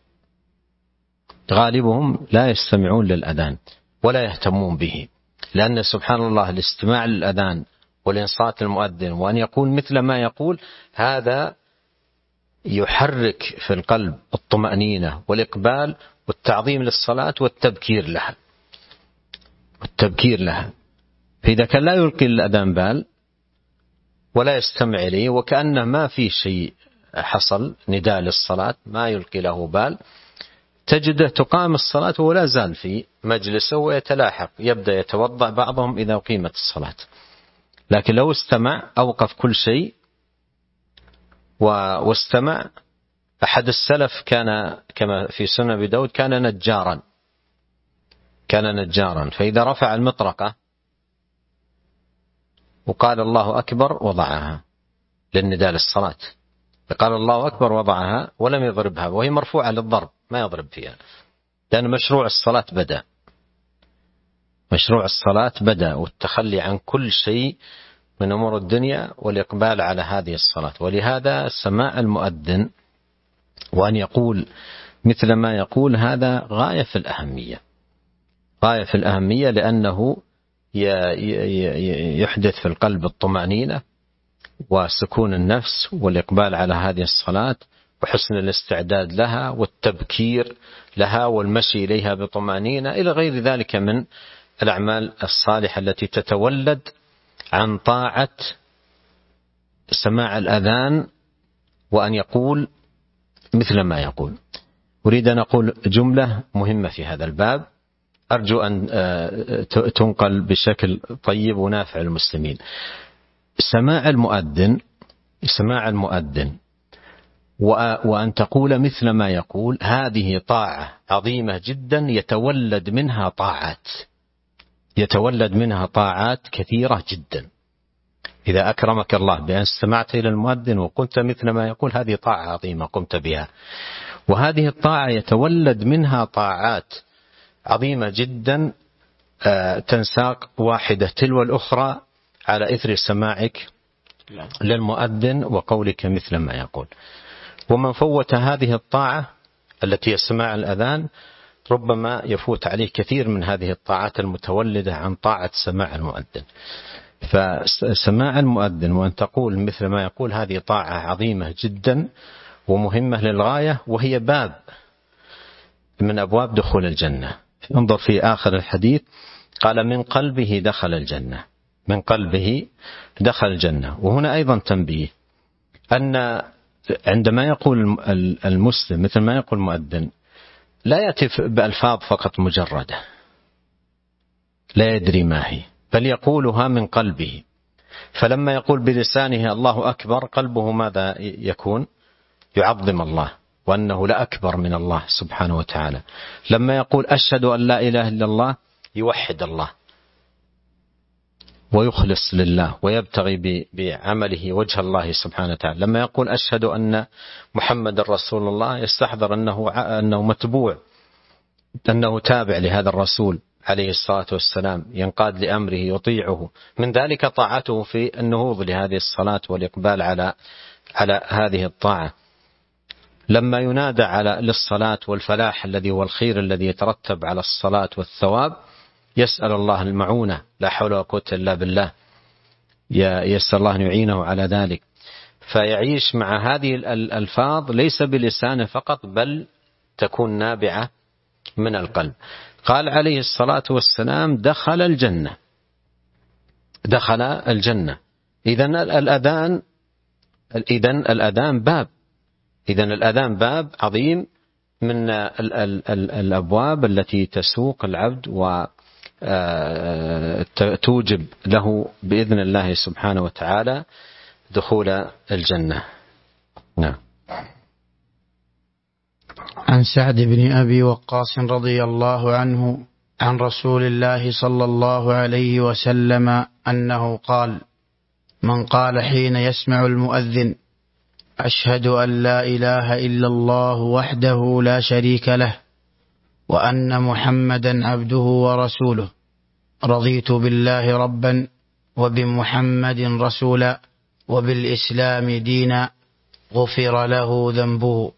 غالبهم لا يستمعون للأذان ولا يهتمون به، لأن سبحان الله الاستماع للأذان والإنصات المؤذن وأن يقول مثل ما يقول، هذا يحرك في القلب الطمأنينة والإقبال والتعظيم للصلاة والتبكير لها والتبكير لها. فإذا كان لا يلقي الأذان بال ولا يستمع إليه وكأنه ما في شيء حصل، نداء للصلاة ما يلقي له بال، تجده تقام الصلاة ولا زال في مجلسه ويتلاحق، يبدأ يتوضأ بعضهم إذا أقيمت الصلاة. لكن لو استمع أوقف كل شيء واستمع. أحد السلف كان كما في سنن أبي داود كان نجارا كان نجارا فإذا رفع المطرقة وقال الله أكبر وضعها للنداء للصلاة، قال الله أكبر وضعها ولم يضربها وهي مرفوعة للضرب، ما يضرب فيها، لأن مشروع الصلاة بدأ مشروع الصلاة بدأ والتخلي عن كل شيء من أمور الدنيا والإقبال على هذه الصلاة. ولهذا سماع المؤذن وأن يقول مثل ما يقول هذا غاية في الأهمية، غاية في الأهمية، لأنه يحدث في القلب الطمأنينة وسكون النفس والإقبال على هذه الصلاة وحسن الاستعداد لها والتبكير لها والمشي إليها بطمأنينة إلى غير ذلك من الأعمال الصالحة التي تتولد عن طاعة سماع الأذان وأن يقول مثل ما يقول. أريد أن أقول جملة مهمة في هذا الباب أرجو أن تنقل بشكل طيب ونافع للمسلمين. سماع المؤذن سماع المؤذن وأن تقول مثل ما يقول، هذه طاعة عظيمة جدا يتولد منها طاعات يتولد منها طاعات كثيرة جدا. إذا أكرمك الله بأن استمعت إلى المؤذن وقلت مثل ما يقول، هذه طاعة عظيمة قمت بها، وهذه الطاعة يتولد منها طاعات عظيمة جدا تنساق واحدة تلو الأخرى على إثر سماعك للمؤذن وقولك مثل ما يقول. ومن فوت هذه الطاعة التي هي سماع الأذان ربما يفوت عليه كثير من هذه الطاعات المتولدة عن طاعة سماع المؤذن. فسماع المؤذن وأن تقول مثل ما يقول هذه طاعة عظيمة جدا ومهمة للغاية، وهي باب من أبواب دخول الجنة. انظر في آخر الحديث قال من قلبه دخل الجنة، من قلبه دخل الجنة. وهنا أيضا تنبيه أن عندما يقول المسلم مثل ما يقول المؤذن لا يأتي بألفاظ فقط مجردة لا يدري ما هي، بل يقولها من قلبه. فلما يقول بلسانه الله أكبر قلبه ماذا يكون؟ يعظم الله وأنه لا أكبر من الله سبحانه وتعالى. لما يقول أشهد أن لا إله إلا الله يوحد الله ويخلص لله ويبتغي بعمله وجه الله سبحانه وتعالى. لما يقول أشهد أن محمد رسول الله يستحضر أنه أنه متبوع، أنه تابع لهذا الرسول عليه الصلاة والسلام، ينقاد لأمره يطيعه. من ذلك طاعته في النهوض لهذه الصلاة والإقبال على على هذه الطاعة. لما ينادى على للصلاة والفلاح الذي هو الخير الذي يترتب على الصلاة والثواب يسأل الله المعونة، لا حول ولا قوة إلا بالله، يسأل الله أن يعينه على ذلك. فيعيش مع هذه الألفاظ ليس بلسانه فقط بل تكون نابعة من القلب. قال عليه الصلاة والسلام دخل الجنة، دخل الجنة. إذن الأذان إذن الأذان باب إذن الأذان باب عظيم من الأبواب التي تسوق العبد وتوجب له بإذن الله سبحانه وتعالى دخول الجنة. نعم. عن سعد بن أبي وقاص رضي الله عنه عن رسول الله صلى الله عليه وسلم أنه قال: من قال حين يسمع المؤذن أشهد أن لا إله إلا الله وحده لا شريك له وأن محمدا عبده ورسوله رضيت بالله ربا وبمحمد رسولا وبالإسلام دينا غفر له ذنبه.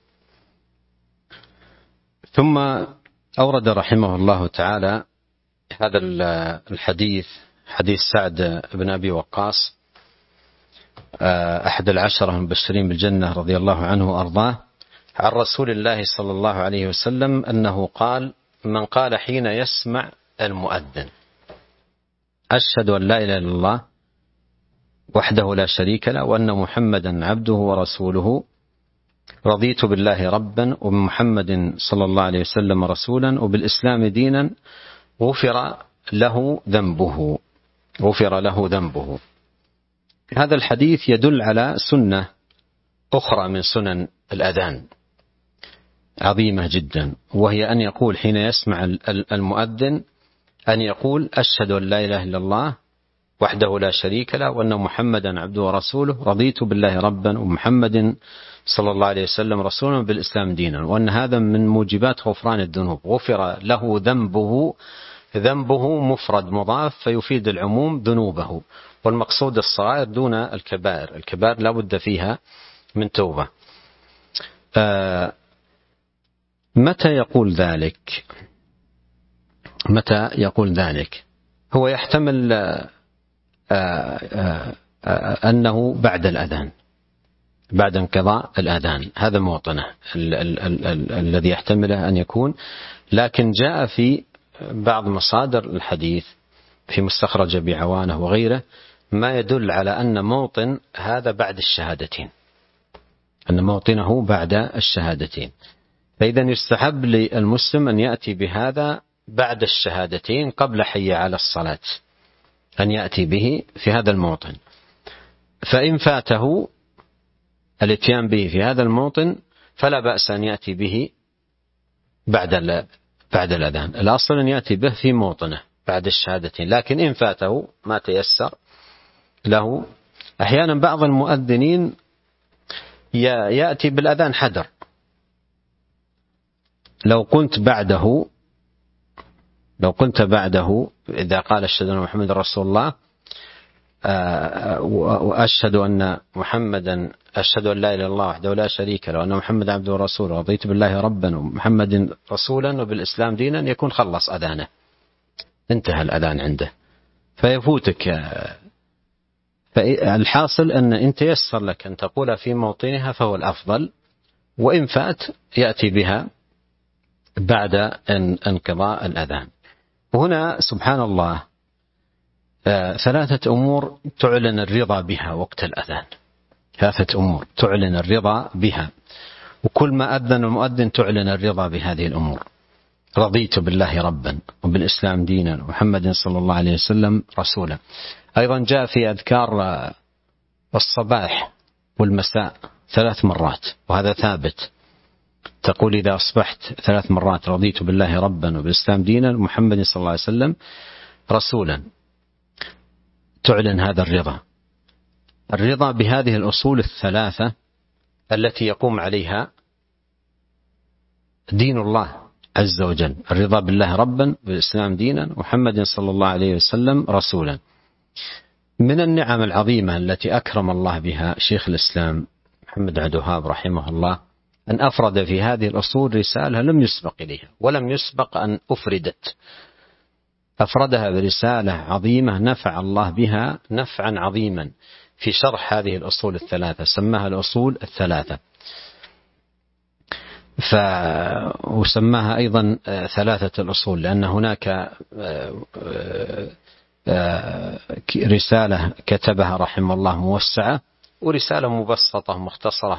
ثم أورد رحمه الله تعالى هذا الحديث، حديث سعد بن أبي وقاص أحد العشرة المبشرين بالجنة رضي الله عنه وأرضاه، عن رسول الله صلى الله عليه وسلم أنه قال: من قال حين يسمع المؤذن أشهد أن لا إله إلا الله وحده لا شريك له وأن محمدا عبده ورسوله رضيت بالله ربا وبمحمد صلى الله عليه وسلم رسولا وبالإسلام دينا غفر له ذنبه غفر له ذنبه. هذا الحديث يدل على سنة أخرى من سنن الأذان عظيمة جدا، وهي أن يقول حين يسمع المؤذن أن يقول أشهد أن لا إله إلا الله وحده لا شريك له وأن محمدا عبده ورسوله رضيت بالله ربا ومحمد صلى الله عليه وسلم رسولا بالإسلام دينا، وأن هذا من موجبات غفران الذنوب. غفر له ذنبه، ذنبه مفرد مضاف فيفيد العموم ذنوبه، والمقصود الصغائر دون الكبائر، الكبائر لا بد فيها من توبة. آه متى يقول ذلك؟ متى يقول ذلك؟ هو يحتمل آه آه آه أنه بعد الأذان، بعد انقضاء الأذان، هذا موطنه ال- ال- ال- ال- الذي يحتمله أن يكون. لكن جاء في بعض مصادر الحديث في مستخرج أبي عوانة وغيره ما يدل على أن موطن هذا بعد الشهادتين، أن موطنه بعد الشهادتين. فإذا يستحب للمسلم أن يأتي بهذا بعد الشهادتين قبل حي على الصلاة، أن يأتي به في هذا الموطن. فإن فاته الاتيان به في هذا الموطن فلا بأس أن يأتي به بعد بعد الأذان. الأصل أن يأتي به في موطنه بعد الشهادتين، لكن إن فاته ما تيسر له أحيانا بعض المؤذنين يأتي بالأذان حدر، لو كنت بعده لو كنت بعده إذا قال أشهد أن محمد رسول الله وأشهد أن محمدا أشهد أن لا إله إلا الله وحده لا شريك له وأن محمد عبده ورسوله رضيت بالله ربا ومحمد رسولا وبالإسلام دينا، يكون خلص أذانه، انتهى الأذان عنده فيفوتك. فالحاصل أن أنت يسر لك أن تقول في موطنها فهو الأفضل، وإن فات يأتي بها بعد انقضاء الأذان. وهنا سبحان الله ثلاثة أمور تعلن الرضا بها وقت الأذان، ثلاثة أمور تعلن الرضا بها، وكل ما أذن المؤذن تعلن الرضا بهذه الأمور. رضيت بالله ربا وبالإسلام دينا ومحمد صلى الله عليه وسلم رسولا. أيضا جاء في أذكار الصباح والمساء ثلاث مرات، وهذا ثابت، تقول إذا أصبحت ثلاث مرات رضيت بالله ربا وبالإسلام دينا ومحمد صلى الله عليه وسلم رسولا، تعلن هذا الرضا. الرضا بهذه الأصول الثلاثة التي يقوم عليها دين الله عز وجل، الرضا بالله ربا بالإسلام دينا محمد صلى الله عليه وسلم رسولا. من النعم العظيمة التي أكرم الله بها شيخ الإسلام محمد عبد الوهاب رحمه الله أن أفرد في هذه الأصول رسالة لم يسبق إليها ولم يسبق أن أفردت، أفردها برسالة عظيمة نفع الله بها نفعا عظيما في شرح هذه الأصول الثلاثة، سماها الأصول الثلاثة، ف... وسماها أيضا ثلاثة الأصول، لأن هناك رسالة كتبها رحمه الله موسعة، ورسالة مبسطة مختصرة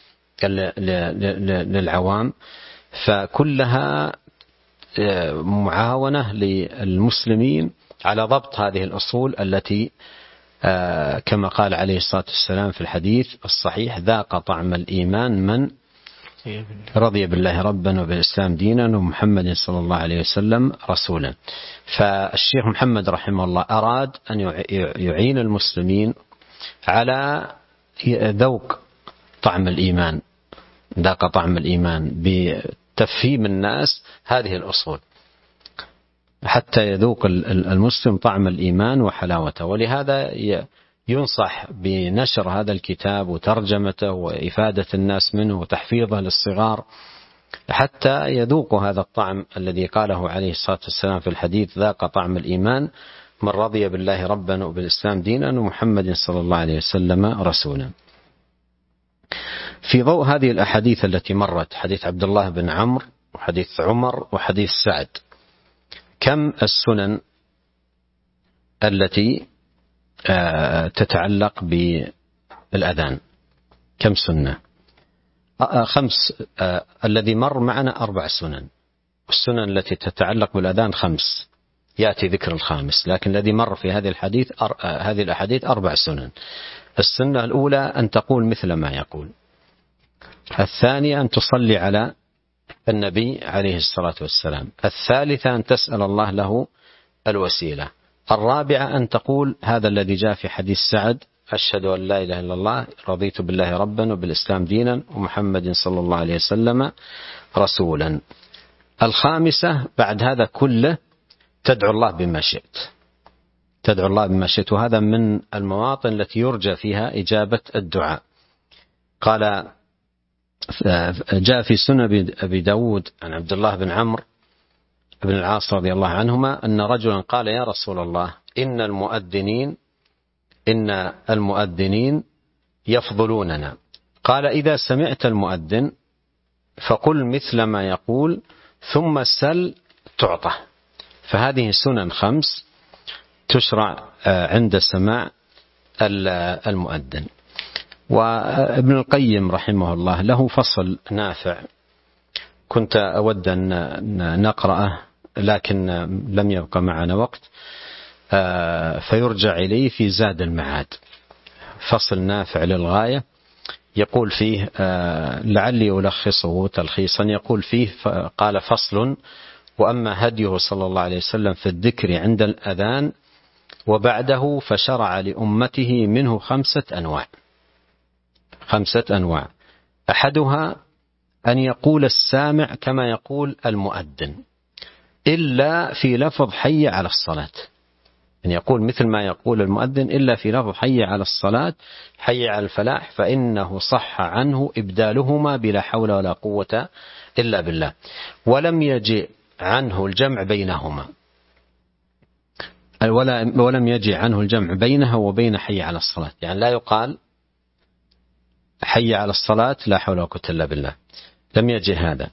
للعوام، فكلها معاونة للمسلمين على ضبط هذه الأصول التي كما قال عليه الصلاة والسلام في الحديث الصحيح: ذاق طعم الإيمان من رضي بالله ربا وبالإسلام دينا ومحمد صلى الله عليه وسلم رسولا. فالشيخ محمد رحمه الله أراد أن يعين المسلمين على ذوق طعم الإيمان، ذاق طعم الإيمان بتفهيم الناس هذه الأصول حتى يذوق المسلم طعم الإيمان وحلاوته. ولهذا ينصح بنشر هذا الكتاب وترجمته وإفادة الناس منه وتحفيظه للصغار حتى يذوقوا هذا الطعم الذي قاله عليه الصلاة والسلام في الحديث: ذاق طعم الإيمان من رضي بالله ربا وبالإسلام دينا ومحمد صلى الله عليه وسلم رسولا. في ضوء هذه الأحاديث التي مرت، حديث عبد الله بن عمرو وحديث عمر وحديث سعد، كم السنن التي تتعلق بالأذان؟ كم سنة؟ خمس. الذي مر معنا أربع سنن، والسنن التي تتعلق بالأذان خمس، يأتي ذكر الخامس، لكن الذي مر في هذه الحديث هذه الأحاديث أربع سنن. السنة الأولى أن تقول مثل ما يقول، الثانية أن تصلي على النبي عليه الصلاة والسلام، الثالثة أن تسأل الله له الوسيلة، الرابعة أن تقول هذا الذي جاء في حديث سعد: أشهد أن لا إله إلا الله رضيت بالله ربا وبالإسلام دينا ومحمد صلى الله عليه وسلم رسولا. الخامسة بعد هذا كله تدعو الله بما شئت، تدعو الله بما شئت، وهذا من المواطن التي يرجى فيها إجابة الدعاء. قال جاء في سنن أبي داود عن عبد الله بن عمرو بن العاص رضي الله عنهما أن رجلا قال: يا رسول الله، إن المؤذنين إن المؤذنين يفضلوننا. قال: إذا سمعت المؤذن فقل مثل ما يقول ثم سل تعطى. فهذه سنن خمس تشرع عند سماع المؤذن. وابن القيم رحمه الله له فصل نافع كنت أود أن نقرأه لكن لم يبقى معنا وقت، فيرجع إليه في زاد المعاد، فصل نافع للغاية، يقول فيه لعلي ألخصه تلخيصا، يقول فيه قال: فصل: وأما هديه صلى الله عليه وسلم في الذكر عند الأذان وبعده فشرع لأمته منه خمسة أنواع خمسة أنواع أحدها أن يقول السامع كما يقول المؤذن إلا في لفظ حي على الصلاة، أن يقول مثل ما يقول المؤذن إلا في لفظ حي على الصلاة حي على الفلاح، فإنه صح عنه إبدالهما بلا حول ولا قوة إلا بالله. ولم يجئ عنه الجمع بينهما، ولم يجئ عنه الجمع بينها وبين حي على الصلاة، يعني لا يقال حي على الصلاة لا حول ولا قوة إلا بالله، لم يجئ هذا.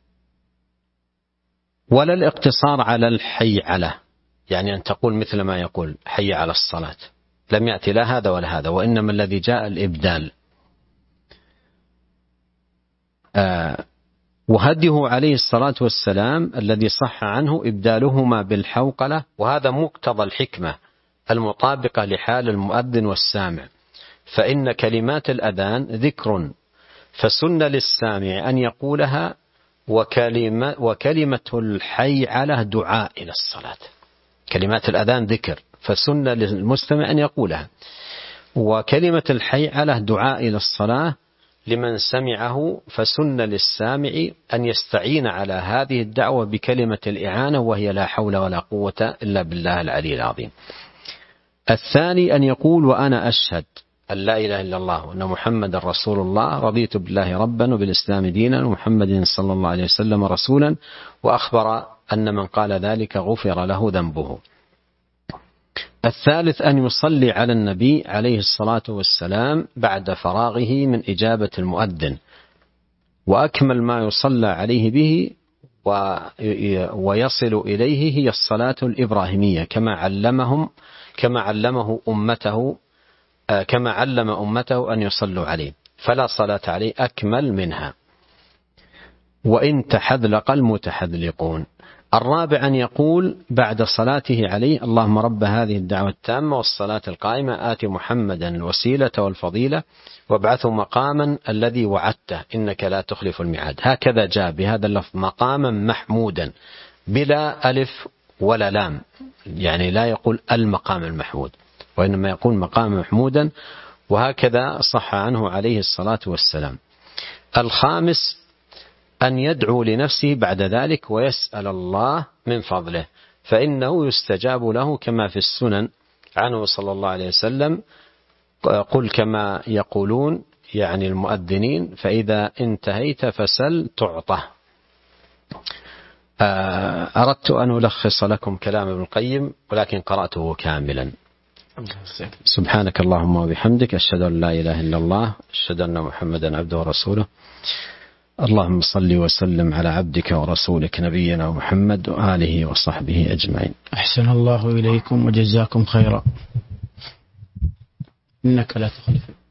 ولا الاقتصار على الحي على، يعني أن تقول مثل ما يقول حي على الصلاة، لم يأتي لا هذا ولا هذا، وإنما الذي جاء الإبدال. آه وهديه عليه الصلاة والسلام الذي صح عنه إبدالهما بالحوقلة، وهذا مقتضى الحكمة المطابقة لحال المؤذن والسامع، فإن كلمات الأذان ذكر، فسن للسامع أن يقولها، وكلمة, وكلمة الحي على دعاء إلى الصلاة. كلمات الأذان ذكر، فسن للمستمع أن يقولها، وكلمة الحي على دعاء إلى الصلاة لمن سمعه، فسن للسامع أن يستعين على هذه الدعوة بكلمة الإعانة، وهي لا حول ولا قوة إلا بالله العلي العظيم. الثاني أن يقول وأنا أشهد أن لا إله إلا الله وأن محمد رسول الله، رضيت بالله ربا وبالإسلام دينا ومحمد صلى الله عليه وسلم رسولا، وأخبر أن من قال ذلك غفر له ذنبه. الثالث أن يصلي على النبي عليه الصلاة والسلام بعد فراغه من إجابة المؤذن، وأكمل ما يصلى عليه به ويصل إليه هي الصلاة الإبراهيمية، كما علمهم كما علمه أمته كما علم أمته أن يصلوا عليه، فلا صلاة عليه أكمل منها، وإن تحذلق المتحذلقون. الرابع أن يقول بعد صلاته عليه اللهم رب هذه الدعوة التامة والصلاة القائمة آت محمدا الوسيلة والفضيلة وابعثه مقاما الذي وعدته إنك لا تخلف الميعاد. هكذا جاء بهذا اللفظ مقاما محمودا بلا ألف ولا لام، يعني لا يقول المقام المحمود، وإنما يقول مقام محمودا، وهكذا صح عنه عليه الصلاة والسلام. الخامس أن يدعو لنفسه بعد ذلك ويسأل الله من فضله، فإنه يستجاب له كما في السنن عنه صلى الله عليه وسلم قل كما يقولون يعني المؤذنين فإذا انتهيت فسل تعطى. أردت أن ألخص لكم كلام ابن القيم ولكن قرأته كاملا. سبحانك اللهم وبحمدك أشهد أن لا إله إلا الله أشهد أن محمدا عبده ورسوله. اللهم صل وسلم على عبدك ورسولك نبينا محمد وآله وصحبه أجمعين. أحسن الله إليكم وجزاكم خيرا. إنك لا تخلف